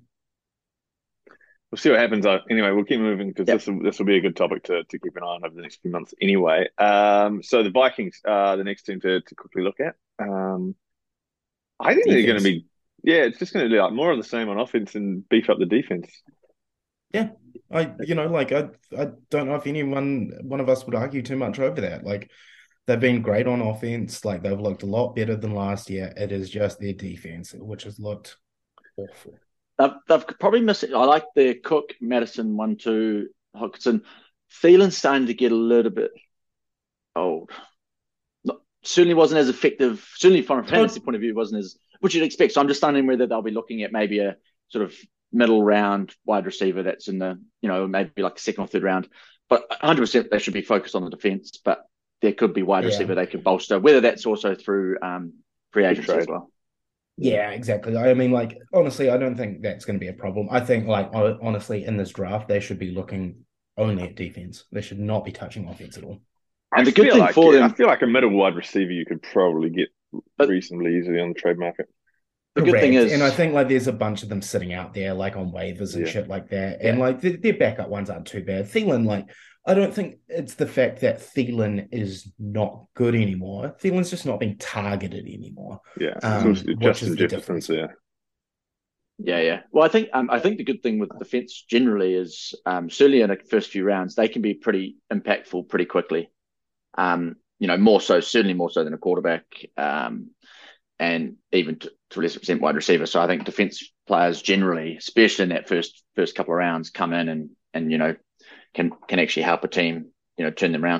We'll see what happens. Uh, Anyway, we'll keep moving because Yep. this will this will be a good topic to, to keep an eye on over the next few months. Anyway, um, so the Vikings are the next team to, to quickly look at. Um, I think they're going to Defense. be, yeah, it's just going to be like more of the same on offense and beef up the defense. Yeah, I, you know, like I, I don't know if anyone, one of us would argue too much over that. Like they've been great on offense. Like they've looked a lot better than last year. It is just their defense, which has looked awful. They've, they've probably missed it. I like the Cook, Madison, one, two, Hawkinson. Thielen's starting to get a little bit old. Not, certainly wasn't as effective. Certainly from a fantasy point of view, wasn't as which you'd expect. So I'm just wondering whether they'll be looking at maybe a sort of middle round wide receiver that's in the you know maybe like a second or third round. But one hundred percent they should be focused on the defense. But there could be wide Yeah. receiver they could bolster. Whether that's also through um, free agency trade. as well. Yeah, exactly. I mean, like, honestly, I don't think that's going to be a problem. I think, like, ho- honestly, in this draft, they should be looking only at defense. They should not be touching offense at all. I And the good feel thing like, for them- I feel like a middle wide receiver you could probably get But- reasonably easily on the trade market. The good thing Correct. is, And I think, like, there's a bunch of them sitting out there, like, on waivers and Yeah. shit like that. Yeah. And, like, the, their backup ones aren't too bad. Thielen, like, I don't think it's the fact that Thielen is not good anymore. Thielen's just not being targeted anymore. Yeah, Um, so which Justin is the Jefferson's difference. there. Yeah, yeah. Well, I think um, I think the good thing with defense generally is um, certainly in the first few rounds they can be pretty impactful pretty quickly. Um, you know, more so, certainly more so than a quarterback, um, and even to, to a lesser extent wide receiver. So I think defense players generally, especially in that first first couple of rounds, come in and and you know can can actually help a team you know turn them around.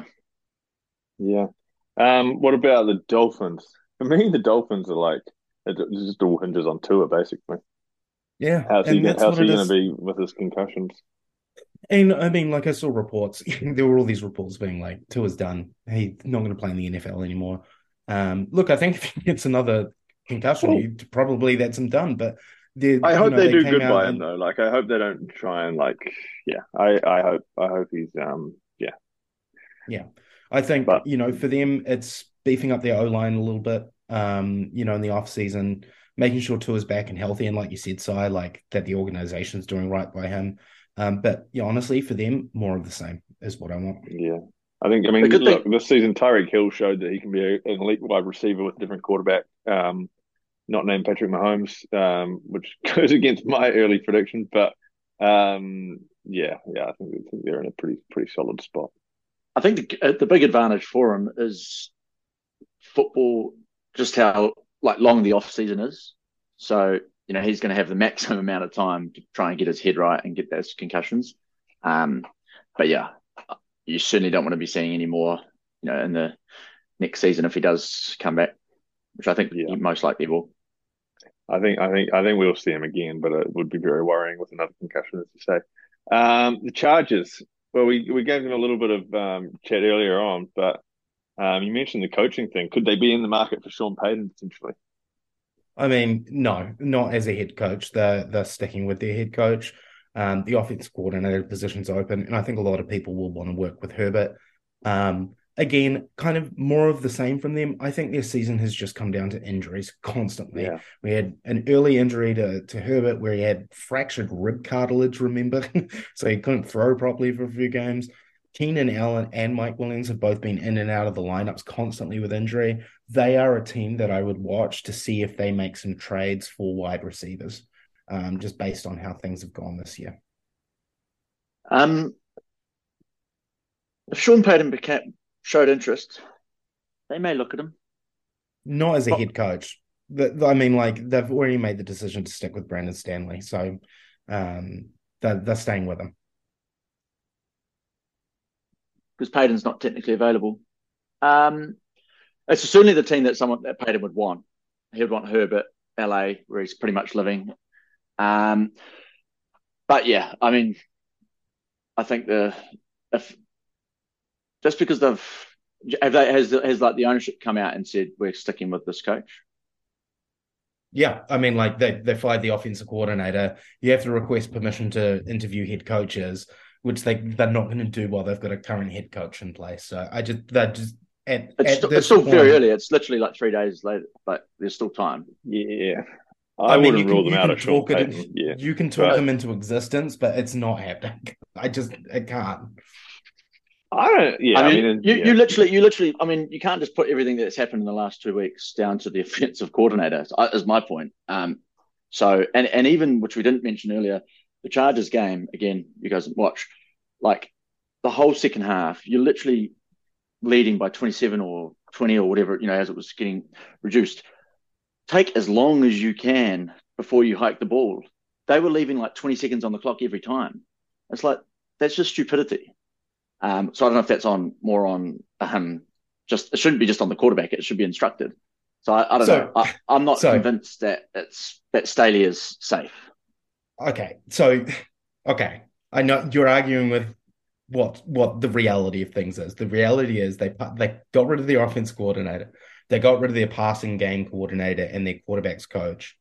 Yeah. Um, what about the Dolphins? For me, the Dolphins are like it just all hinges on Tua basically. Yeah. How's he and gonna, that's how's what he it going is. to be with his concussions? And I mean, like I saw reports, there were all these reports being like, Tua's done. He's not going to play in the N F L anymore. Um, look, I think if he gets another concussion, Well- he, probably that's him done. But they, I you hope know, they do came good out by him and- though. Like I hope they don't try and like yeah. I, I hope I hope he's um yeah. Yeah, I think, But- you know, for them, it's beefing up their O-line a little bit, um, you know, in the off season, making sure Tua's back and healthy. And like you said, Si, like that the organization's doing right by him. Um, but yeah, honestly, for them, more of the same is what I want. Yeah. I think I mean The good look, thing- this season Tyreek Hill showed that he can be a, an elite wide receiver with a different quarterback. Um not named Patrick Mahomes, um, which goes against my early prediction, but um yeah, yeah, I think, I think they're in a pretty pretty solid spot. I think the, the big advantage for him is football, just how like long the off season is. So you know he's going to have the maximum amount of time to try and get his head right and get those concussions. Um, but yeah, you certainly don't want to be seeing any more, you know, in the next season if he does come back, which I think Yeah. he most likely will. I think I think I think we'll see him again, but it would be very worrying with another concussion, as you say. Um, the Chargers. Well, we we gave them a little bit of um, chat earlier on, but um, you mentioned the coaching thing. Could they be in the market for Sean Payton potentially? I mean, no, not as a head coach. They're, they're sticking with their head coach. Um, the offense coordinator position's open, and I think a lot of people will want to work with Herbert. Um, again, kind of more of the same from them. I think their season has just come down to injuries constantly. Yeah. We had an early injury to, to Herbert where he had fractured rib cartilage, remember? So he couldn't throw properly for a few games. Keenan Allen and Mike Williams have both been in and out of the lineups constantly with injury. They are a team that I would watch to see if they make some trades for wide receivers, um, just based on how things have gone this year. Um, if Sean Payton became, showed interest, they may look at him. Not as a Oh. head coach. the, I mean, like they've already made the decision to stick with Brandon Stanley, so um, they're, they're staying with him. Because Payton's not technically available. Um, it's certainly the team that someone that Payton would want. He would want Herbert, L A, where he's pretty much living. Um, but yeah, I mean, I think the if just because they've have they, has has like the ownership come out and said we're sticking with this coach. Yeah, I mean, like they they fired the offensive coordinator. You have to request permission to interview head coaches, which they they're not going to do while they've got a current head coach in place. So I just they're just at It's, at st- this it's still point, very early. It's literally like three days later, but there's still time. Yeah, I, I mean, you wouldn't rule can them you out can of Sean talk it, Payton. Yeah, you can talk but them into existence, but it's not happening. I just it can't. I don't. Yeah, I I mean, mean, you, yeah, you literally, you literally, I mean, you can't just put everything that's happened in the last two weeks down to the offensive coordinator. Is my point. Um, so, and and even which we didn't mention earlier, the Chargers game again. You guys watch, like the whole second half. You're literally leading by twenty-seven or twenty or whatever, you know, as it was getting reduced. Take as long as you can before you hike the ball. They were leaving like twenty seconds on the clock every time. It's like that's just stupidity. Um, so I don't know if that's on more on um, just it shouldn't be just on the quarterback. It should be instructed. So I, I don't So know. I, I'm not so convinced that it's that Staley is safe. okay, so okay, I know you're arguing with what what the reality of things is. The reality is they they got rid of their offense coordinator, they got rid of their passing game coordinator and their quarterbacks coach.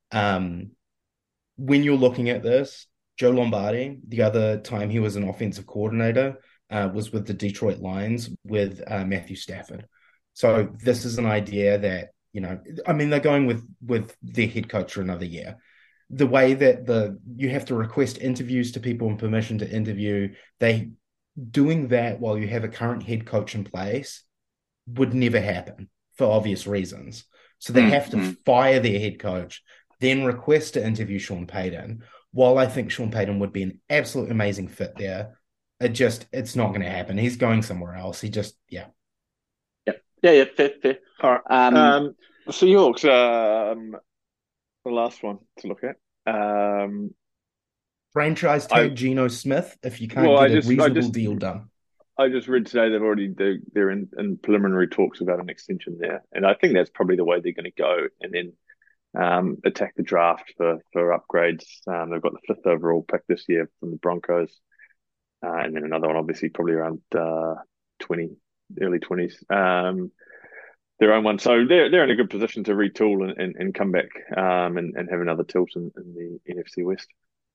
Um, when you're looking at this, Joe Lombardi, the other time he was an offensive coordinator, uh, was with the Detroit Lions with uh, Matthew Stafford. So this is an idea that, you know, I mean, they're going with with their head coach for another year. The way that the you have to request interviews to people and permission to interview, they doing that while you have a current head coach in place would never happen for obvious reasons. So they have to Mm-hmm. fire their head coach, then request to interview Sean Payton. While I think Sean Payton would be an absolute amazing fit there, it just it's not going to happen. He's going somewhere else. He just yeah. Yeah, yeah, yeah, fair, fair. all right. Um, Um, the Seahawks, um, the last one to look at. Um, Franchise I tag Geno Smith if you can't well, I get a just, I reasonable just, deal done. I just read today they've already do, they're in, in preliminary talks about an extension there, and I think that's probably the way they're going to go, and then um, attack the draft for for upgrades. Um, they've got the fifth overall pick this year from the Broncos, uh, and then another one obviously probably around uh, twenty, early twenties. Um, their own one, so they're they're in a good position to retool and, and, and come back um, and, and have another tilt in, in the N F C West.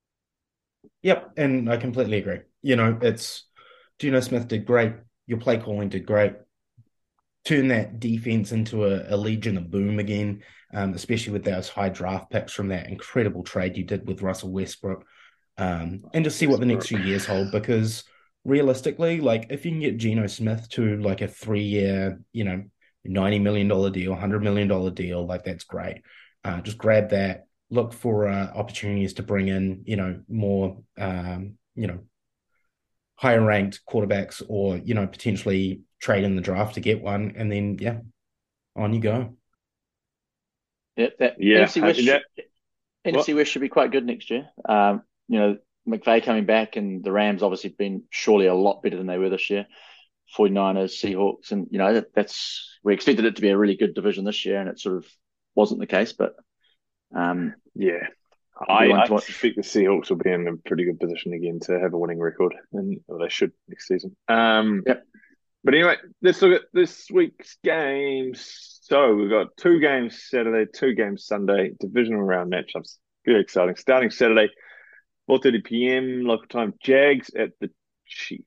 Yep, and I completely agree. You know, it's Geno Smith did great. Your play calling did great. Turn that defense into a, a Legion of Boom again, um, especially with those high draft picks from that incredible trade you did with Russell Westbrook, um, and just see what the next few years hold. Because realistically, like if you can get Geno Smith to like a three-year, you know, ninety million dollars deal, one hundred million dollars deal, like that's great. Uh, just grab that. Look for uh, opportunities to bring in, you know, more, um, you know, higher ranked quarterbacks, or you know, potentially trade in the draft to get one, and then yeah, on you go. yeah, that Yeah, N F C West, that, N F C West should be quite good next year. Um, you know, McVay coming back, and the Rams obviously been surely a lot better than they were this year. 49ers, Seahawks, and you know that, that's we expected it to be a really good division this year, and it sort of wasn't the case. But um, yeah. it'll be I, one I to watch. suspect the Seahawks will be in a pretty good position again to have a winning record, and well, they should next season. Um, Yep. But anyway, let's look at this week's games. So we've got two games Saturday, two games Sunday, divisional round matchups. Very exciting. Starting Saturday, four thirty p.m. local time, Jags at the Chiefs.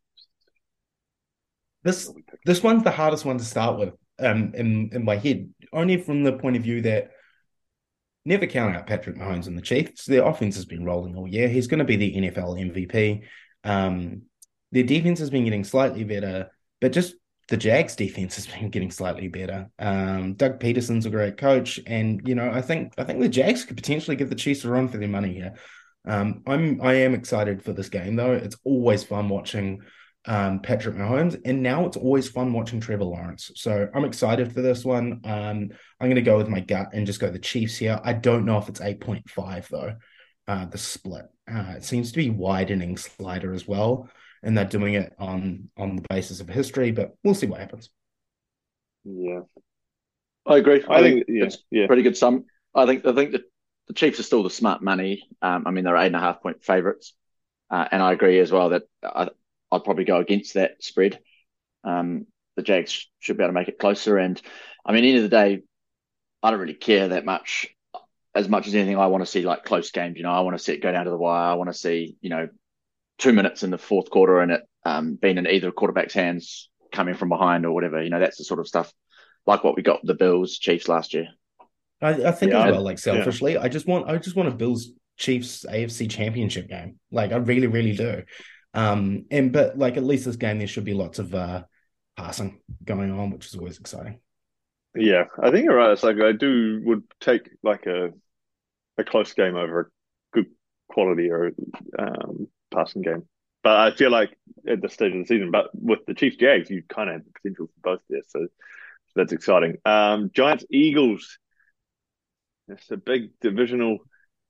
This this one's the hardest one to start with, um, in in my head, only from the point of view that never count out Patrick Mahomes and the Chiefs. Their offense has been rolling all year. He's going to be the N F L M V P. Um, their defense has been getting slightly better, but just the Jags defense has been getting slightly better. Um, Doug Peterson's a great coach, and you know, I think I think the Jags could potentially give the Chiefs a run for their money here. Um, I'm I am excited for this game though. It's always fun watching um, Patrick Mahomes, and now it's always fun watching Trevor Lawrence. So I'm excited for this one. Um, I'm going to go with my gut and just go the Chiefs here. I don't know if it's eight point five though, uh, the split. Uh, it seems to be widening slider as well, and they're doing it on on the basis of history, but we'll see what happens. Yeah, I agree. I, I think think yeah, it's yeah, pretty good sum. I think I think that the Chiefs are still the smart money. Um, I mean, they're eight and a half point favourites, uh, and I agree as well that I, I'd probably go against that spread. Um, the Jags should be able to make it closer, and I mean, end of the day, I don't really care that much. As much as anything, I want to see like close games. You know, I want to see it go down to the wire. I want to see you know two minutes in the fourth quarter and it um, being in either quarterback's hands coming from behind or whatever. You know, that's the sort of stuff like what we got with the Bills Chiefs last year. I, I think as yeah, well, like yeah, selfishly, I just want I just want a Bills Chiefs A F C Championship game. Like I really, really do. Um, and but like at least this game there should be lots of uh passing going on, which is always exciting. yeah. I think you're right. It's like I do would take like a a close game over a good quality or um, passing game. But I feel like at this stage of the season, but with the Chiefs Jags, you kind of have the potential for both there. So that's exciting. Um, Giants Eagles. It's a big divisional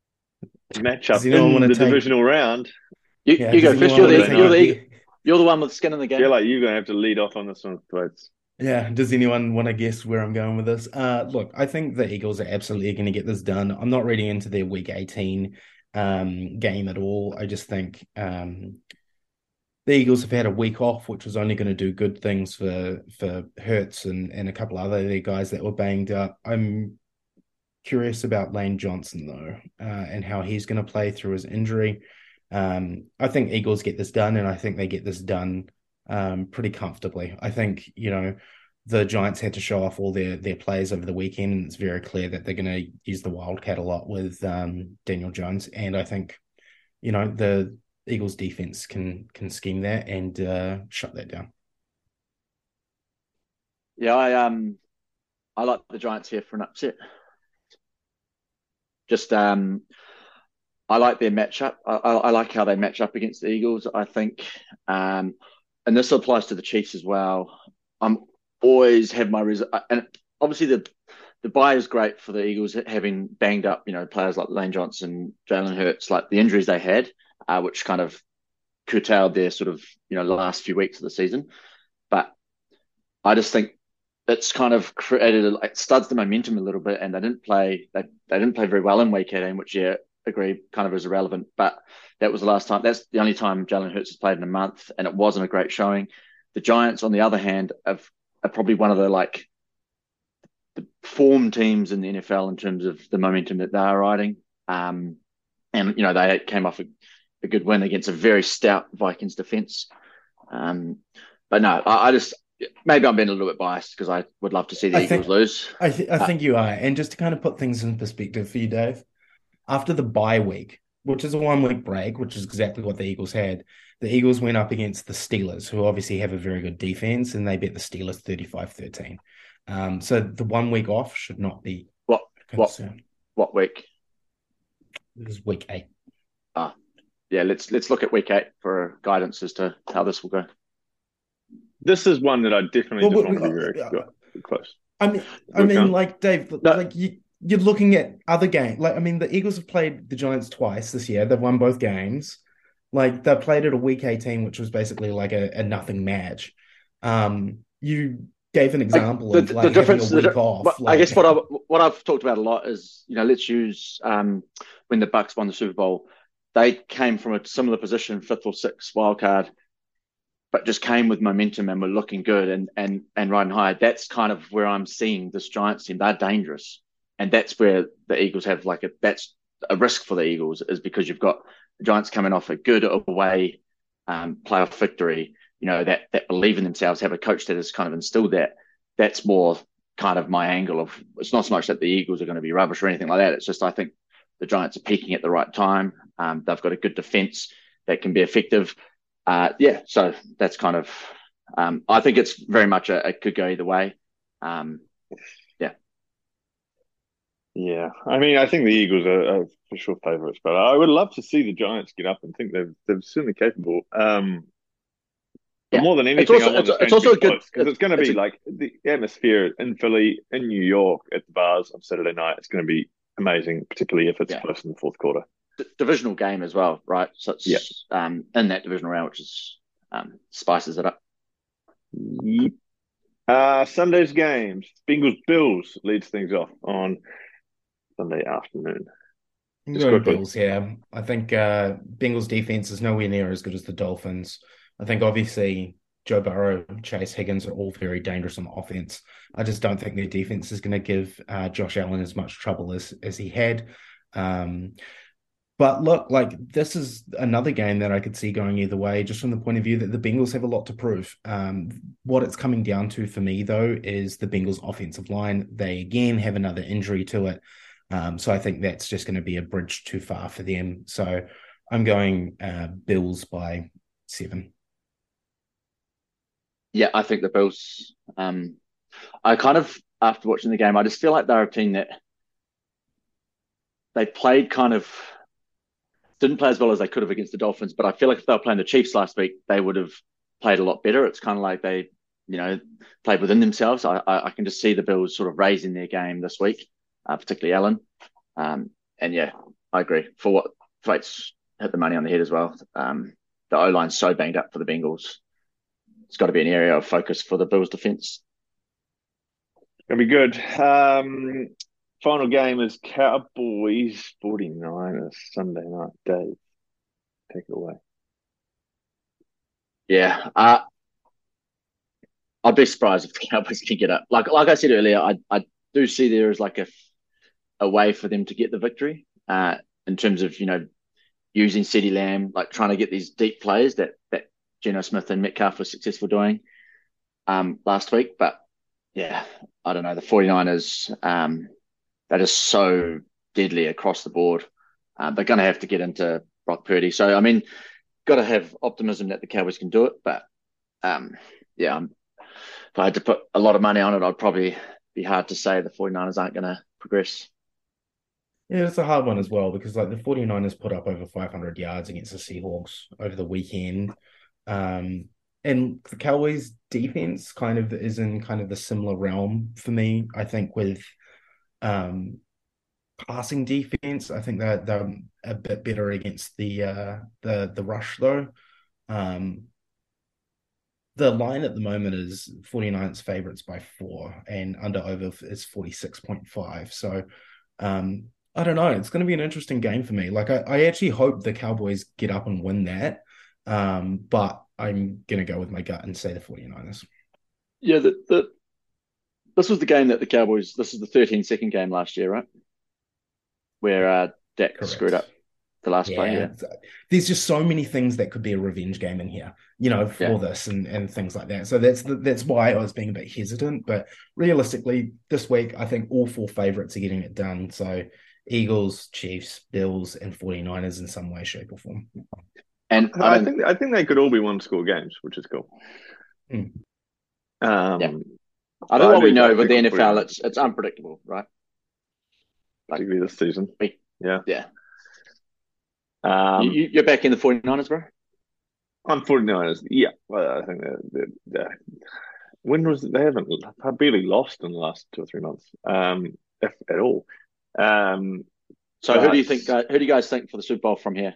Does matchup anyone want in to the take? divisional round. You Yeah, you does go first. anyone You're want to the Monday take you're night. the the? you're the one with skin in the I feel game. like you're gonna have to lead off on this one, folks. Yeah, does anyone want to guess where I'm going with this? Uh, look, I think the Eagles are absolutely going to get this done. I'm not really into their Week eighteen um, game at all. I just think um, the Eagles have had a week off, which was only going to do good things for for Hurts and and a couple other of their guys that were banged up. I'm curious about Lane Johnson though, uh, and how he's going to play through his injury. Um, I think Eagles get this done, and I think they get this done um, pretty comfortably. I think you know the Giants had to show off all their their players over the weekend, and it's very clear that they're going to use the Wildcat a lot with um, Daniel Jones, and I think you know the Eagles defense can can scheme that and uh, shut that down. Yeah, I um I like the Giants here for an upset. Just um I like their matchup. I, I, I like how they match up against the Eagles. I think, um, and this applies to the Chiefs as well. I'm always have my res- and obviously the the buy is great for the Eagles having banged up, you know, players like Lane Johnson, Jalen Hurts, like the injuries they had, uh, which kind of curtailed their sort of you know the last few weeks of the season. But I just think it's kind of created like studs the momentum a little bit, and they didn't play they they didn't play very well in week eighteen, which yeah, agree kind of is irrelevant. But that was the last time. That's the only time Jalen Hurts has played in a month, and it wasn't a great showing. The Giants, on the other hand, have are probably one of the like the form teams in the N F L in terms of the momentum that they are riding. Um, and you know they came off a, a good win against a very stout Vikings defense. Um, but no, I, I just maybe I'm being a little bit biased because I would love to see the I Eagles think lose. I th- I Uh, think you are, and just to kind of put things in perspective for you, Dave. After the bye week, which is a one week break, which is exactly what the Eagles had, the Eagles went up against the Steelers, who obviously have a very good defense, and they beat the Steelers thirty-five thirteen. Um, so the one week off should not be what a what concern. what week? This is week eight. Ah, yeah. Let's let's look at week eight for guidance as to how this will go. This is one that I definitely Well, just we- want to we- be very uh, close. I mean, I We're mean, going. like Dave, No, like you, you're looking at other games. Like, I mean, the Eagles have played the Giants twice this year. They've won both games. Like, they played at a week eighteen, which was basically like a, a nothing match. Um, you gave an like example the of the like having a difference. week The, off. I guess Like, what I what I've talked about a lot is you know let's use um, when the Bucks won the Super Bowl, they came from a similar position, fifth or sixth wild card, but just came with momentum and were looking good and and and riding high. That's kind of where I'm seeing this Giants team. They're dangerous, and that's where the Eagles have like a that's a risk for the Eagles is because you've got the Giants coming off a good away um, playoff victory. You know that that believe in themselves, have a coach that has kind of instilled that. That's more kind of my angle of it's not so much that the Eagles are going to be rubbish or anything like that. It's just I think the Giants are peaking at the right time. Um, they've got a good defense that can be effective uh, yeah, so that's kind of, um, I think it's very much a, it could go either way. Um, yeah, Yeah, I mean, I think the Eagles are, are for sure favourites, but I would love to see the Giants get up and think they're they're certainly capable. Um, But Yeah, more than it's anything, I also want it's, this it's game to also be a good. close because It's, it's going to it's be a like the atmosphere in Philly, in New York, at the bars on Saturday night. It's going to be amazing, particularly if it's yeah close in the fourth quarter. divisional game as well, right? So Yeah. it's um in that divisional round, which is um spices it up. Yep. Uh, Sunday's games. Bengals Bills leads things off on Sunday afternoon. I'm Just going quickly. Bills here. I think uh, Bengals defense is nowhere near as good as the Dolphins. I think obviously Joe Burrow, Chase Higgins are all very dangerous on offense. I just don't think their defense is going to give uh, Josh Allen as much trouble as as he had. Um, but look, like this is another game that I could see going either way, just from the point of view that the Bengals have a lot to prove. Um, what it's coming down to for me, though, is the Bengals' offensive line. They again have another injury to it. Um, so I think that's just going to be a bridge too far for them. So I'm going uh, Bills by seven. Yeah, I think the Bills. Um, I kind of after watching the game, I just feel like they're a team that they played kind of didn't play as well as they could have against the Dolphins. But I feel like if they were playing the Chiefs last week, they would have played a lot better. It's kind of like they, you know, played within themselves. I, I, I can just see the Bills sort of raising their game this week, uh, particularly Allen. Um, and yeah, I agree. For what Thwaites hit the money on the head as well. Um, the O line's so banged up for the Bengals. It's got to be an area of focus for the Bills defense. Gonna be good. Um, final game is Cowboys 49ers Sunday night. Dave, take it away. Yeah, uh, I'd be surprised if the Cowboys can get up. Like like I said earlier, I I do see there as like a a way for them to get the victory. Uh, in terms of you know using CeeDee Lamb, like trying to get these deep plays that that Geno Smith and Metcalf were successful doing um last week. But yeah, I don't know. The 49ers, um, that is so deadly across the board. Uh, they're going to have to get into Brock Purdy. So, I mean, got to have optimism that the Cowboys can do it. But um, yeah, I'm, if I had to put a lot of money on it, I'd probably be hard to say the 49ers aren't going to progress. Yeah, it's a hard one as well because like the 49ers put up over five hundred yards against the Seahawks over the weekend. Um, and the Cowboys defense kind of is in kind of the similar realm for me. I think with um passing defense, I think that they're, they're a bit better against the uh the the rush though. Um the line at the moment is 49ers favorites by four and under over is forty-six point five. So um I don't know. It's going to be an interesting game for me. Like I, I actually hope the Cowboys get up and win that. Um, but I'm going to go with my gut and say the 49ers. Yeah, the, the this was the game that the Cowboys. This is the thirteen second game last year, right? Where uh, Dak screwed Correct. up the last play. Yeah, Yeah, there's just so many things that could be a revenge game in here, you know, yeah. for this and, and things like that. So that's the, that's why I was being a bit hesitant. But realistically, this week, I think all four favorites are getting it done. So Eagles, Chiefs, Bills, and 49ers in some way, shape, or form. And I, I don't, think I think they could all be one score games, which is cool. Hmm. Um, yeah. I but think what we do- know I with think the I'm N F L, pretty- it's it's unpredictable, right? Like particularly this season. we, Yeah. yeah. Um, You, you, you're back in the 49ers, bro? I'm 49ers. Yeah. Well, I think they're, they're, they're- when was they haven't have barely lost in the last two or three months, um, if at all. Um, So who do but you think? Uh, who do you guys think for the Super Bowl from here?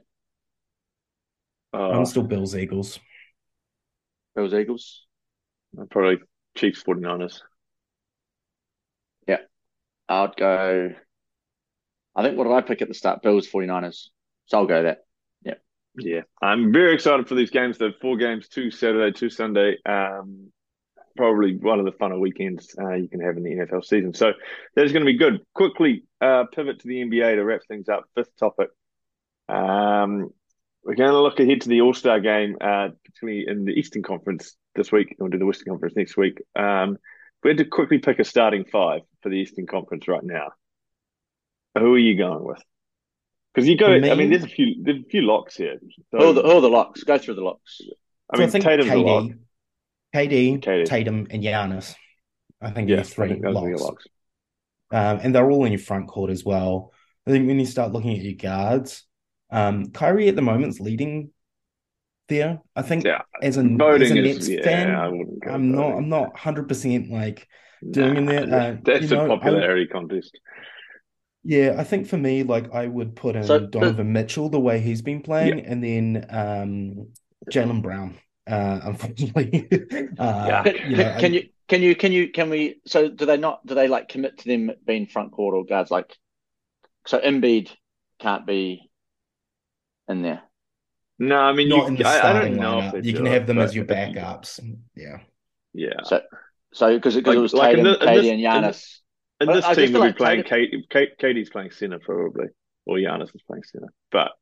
I'm uh, still Bills, Eagles. Bills, Eagles. probably Chiefs 49ers. Yeah, I'd go. I think what did I pick at the start? Bills, 49ers. So I'll go that. Yeah. Yeah, I'm very excited for these games. Though four games, two Saturday, two Sunday. Um, probably one of the funner weekends uh, you can have in the N F L season. So that is going to be good. Quickly uh, pivot to the N B A to wrap things up. Fifth topic. Um, we're going to look ahead to the All Star game, uh, particularly in the Eastern Conference this week. We'll do the Western Conference next week. Um, we had to quickly pick a starting five for the Eastern Conference right now. Who are you going with? Because you For got, I mean, me, there's a few, there's a few locks here. Who are the, So, who are the locks? Go through the locks. I so I mean, think Tatum's a lock. K D, K D, K D, Tatum, and Giannis. I think are yeah, your I think three those are your locks. locks. Um, and they're all in your front court as well. I think when you start looking at your guards, um, Kyrie at the moment is leading there. I think Yeah, as a as a voting is Nets yeah. I fan, wouldn't go I'm not I'm voting. not one hundred percent like doing in Nah, that. Uh, you that's a know, I popularity contest. yeah, I think for me, like I would put So in uh, Donovan Mitchell the way he's been Yeah, playing, and then um Jaylen Brown. Uh, unfortunately, uh, yuck. you know, can, can I you can you can you can we? So do they not? Do they like commit to them being front court or guards? Like so, Embiid can't be in there. No, I mean not in the you. I, I starting don't know if they lineup. You can do it, have them but as your if you, backups. Yeah. yeah, So so because because it like was like in, Tatum, the, in Katie, this and in Giannis. in But this I just team, feel we'll be like playing Tatum. Kate. Kate Katie's playing center probably, or Giannis is playing center. But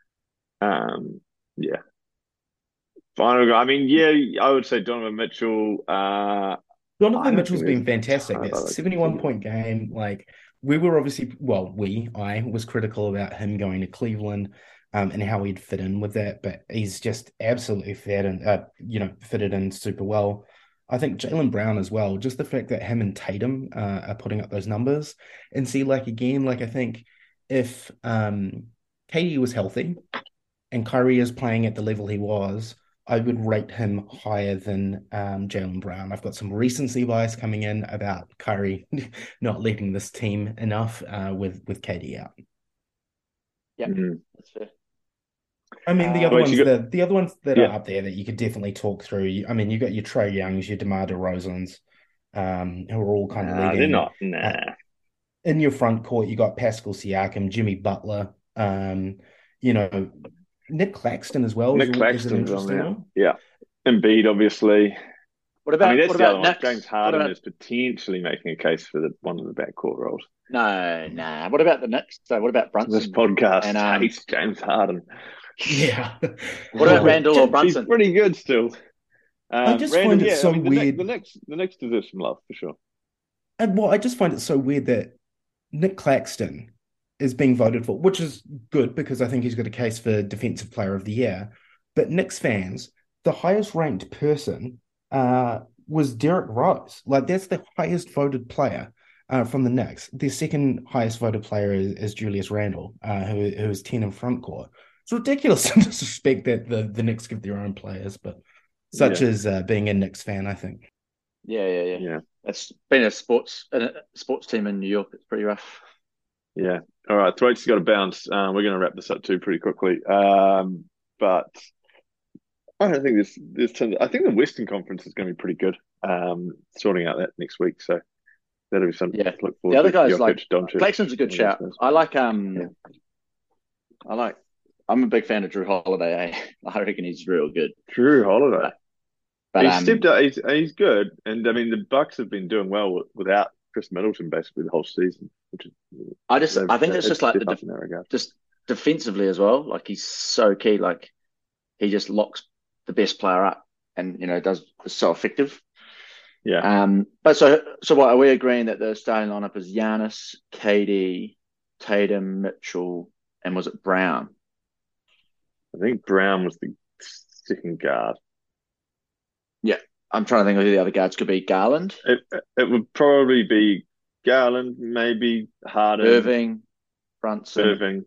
um, yeah, final. I mean, yeah, I would say Donovan Mitchell. Uh, I Donovan don't Mitchell's think there's been a fantastic. ton of That's other seventy-one competitors. point game. Like we were obviously, well, we, I was critical about him going to Cleveland, um, and how he'd fit in with that, but he's just absolutely fit and uh, you know, fitted in super well. I think Jaylen Brown as well, just the fact that him and Tatum uh, are putting up those numbers and see like again, like I think if um K D was healthy and Kyrie is playing at the level he was, I would rate him higher than um, Jaylen Brown. I've got some recency bias coming in about Kyrie not leading this team enough uh, with with K D out. Yeah, Mm. that's fair. I mean, the other Wait, ones you got that the other ones that yeah. are up there that you could definitely talk through. I mean, you got your Trae Youngs, your DeMar DeRozans, um, who are all kind of Nah, they're leading. not. Uh, Nah. in your front court, you got Pascal Siakam, Jimmy Butler, um, you know, Nick Claxton as well is, Nick is an Claxton's on interesting there. one. Yeah. Embiid, obviously. What I mean, about that's what the other about one. James Knicks? What Harden about is potentially making a case for the one of the backcourt roles. no, nah. What about the Knicks? So what about This Brunson and podcast um? hates James Harden. Yeah. What about Well, Randall or ju- He's Brunson? pretty good still. I Um, just find Randall, it yeah. I so mean, the next, the weird. next, the next deserves some love for sure. And well, I just find it so weird that Nick Claxton is being voted for, which is good because I think he's got a case for Defensive Player of the Year. But Knicks fans, the highest ranked person uh, was Derrick Rose. Like that's the highest voted player uh, from the Knicks. Their second highest voted player is, is Julius Randle, uh, who who is ten in front court. It's ridiculous to suspect that the the Knicks give their own players, but such Yeah, as uh, being a Knicks fan, I think. Yeah, yeah, yeah. yeah, It's been a sports a sports team in New York. It's pretty rough. yeah. All right, throat's got to bounce. Um, we're going to wrap this up too pretty quickly. Um, but I don't think this this. Tons I think the Western Conference is going to be pretty good. Um, sorting out that next week, so that'll be something Yeah. to look The forward other to. guys like Jokic, Doncic, Claxton's a good all those shout. guys. I like Yeah. um I like I'm a big fan of Drew Holiday. Eh? I reckon he's real good. Drew Holiday. But but He's um stepped up. He's he's good, and I mean the Bucks have been doing well with, without Chris Middleton basically the whole season, which is I just they've I think it's it's just like the step up def in that regard. just defensively as well. Like he's so key. Like he just locks the best player up and you know does is so effective. Yeah, Um but so so what are we agreeing that the starting lineup is Giannis, K D, Tatum, Mitchell, and was it Brown? I think Brown was the second guard. Yeah. I'm trying to think of who the other guards could be. Garland, It it would probably be Garland, maybe Harden, Irving, Brunson, Irving,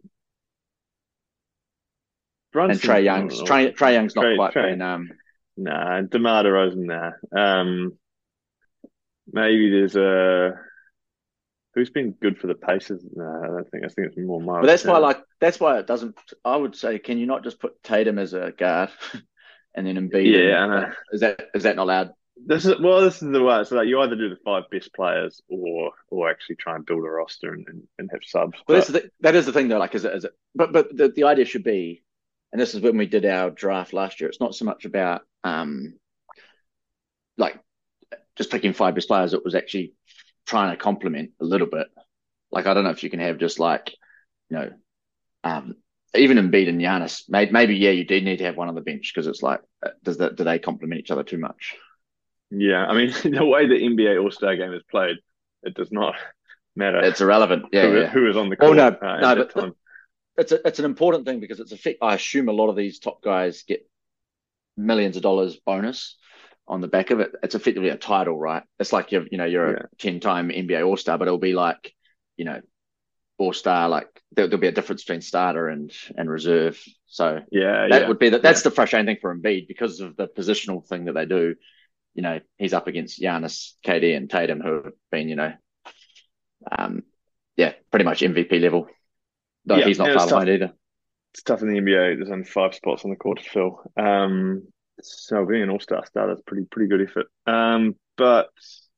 and Trey Brunson's gone Young's. and all. Trey Trey Young's not Trey, quite Trey, been um nah, DeMar DeRozan, nah. Um, maybe there's a who's been good for the Pacers. Nah, I don't think. I think it's more but Miles that's why Turner. like that's why it doesn't I would say can you not just put Tatum as a guard and then Embiid Yeah, and I uh, know. is that is that not allowed? This is well, this is the way. So like you either do the five best players or or actually try and build a roster and, and, and have subs. Well that's But the, that is the thing though, like is it is it but but the, the idea should be and this is when we did our draft last year, it's not so much about um like just picking five best players, it was actually trying to complement a little bit. Like I don't know if you can have just like, you know, um even Embiid and Giannis, maybe, maybe yeah, you do need to have one on the bench because it's like, uh, does that do they complement each other too much? yeah, I mean the way the N B A All Star game is played, it does not matter It's irrelevant. Yeah, who yeah. who is on the Oh court no, uh, at no, that but time. it's a, it's an important thing because it's a fit. I assume a lot of these top guys get millions of dollars bonus on the back of it. It's effectively a title, right? It's like you're you know you're a Yeah, ten time N B A All Star, but it'll be like you know All star, like there, there'll be a difference between starter and and reserve. So Yeah, that yeah, would be the, yeah, that's the frustrating thing for Embiid because of the positional thing that they do. You know, he's up against Giannis, K D, and Tatum, who have been, you know, um, yeah, pretty much M V P level. Though yeah. he's not And far it's tough. behind either. It's tough in the N B A. There's only five spots on the court to fill. Um, so being an all-star starter is pretty pretty good effort. Um, but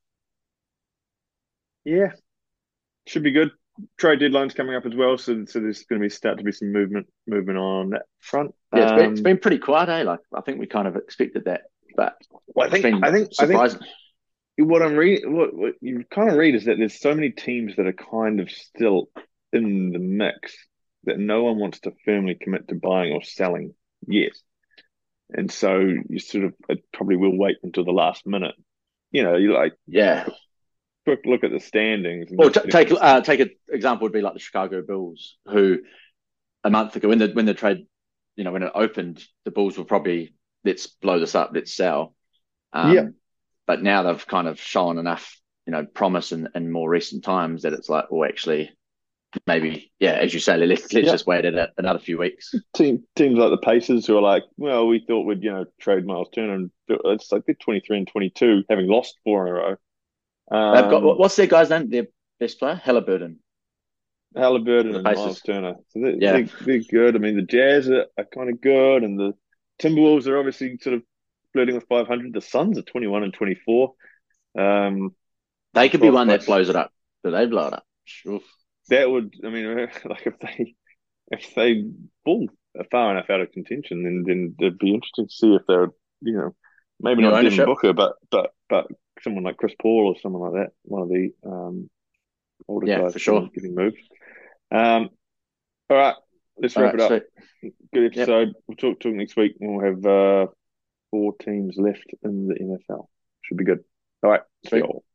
yeah, should be good. Trade deadline's coming up as well, so so there's going to be start to be some movement movement on that front. Yeah, it's been it's Um, been pretty quiet, eh? Like I think we kind of expected that, but well, I it's think I been think I think surprising. what I'm reading, what, what you kind of read is that there's so many teams that are kind of still in the mix that no one wants to firmly commit to buying or selling yet. And so you sort of it probably will wait until the last minute. You know, you like Yeah. quick look at the standings and Well, just t- take uh, take an example would be like the Chicago Bulls, who a month ago when the when the trade, you know, when it opened, the Bulls were probably let's blow this up, let's sell. yeah, Um, but now they've kind of shown enough, you know, promise in, in more recent times that it's like, oh, actually, maybe, yeah, as you say, let's let's yeah. just wait it another few weeks. Team teams like the Pacers who are like, well, we thought we'd you know trade Miles Turner, and it's like they're twenty-three and twenty-two, having lost four in a row. They've got Um, what's their guy's name? Their best player, Halliburton Halliburton for the and Miles Pacers. Turner. So they're, Yeah, they're, they're good. I mean, the Jazz are, are kind of good, and the Timberwolves are obviously sort of flirting with five hundred. The Suns are twenty-one and twenty-four. Um, they could be one that Frostbite's blows it up. Do they blow it up? Oof. that would, I mean, like if they if they fall far enough out of contention, then then it'd be interesting to see if they're, you know, maybe New not Devin ownership. Booker, but but but someone like Chris Paul or someone like that, one of the um, older Yeah, guys for sure. getting getting moved. Um, all right, let's All wrap right, it up. sweet. Good Yep, episode. We'll talk talk next week, and we'll have uh, four teams left in the N F L. Should be good. All right, see you sweet. all.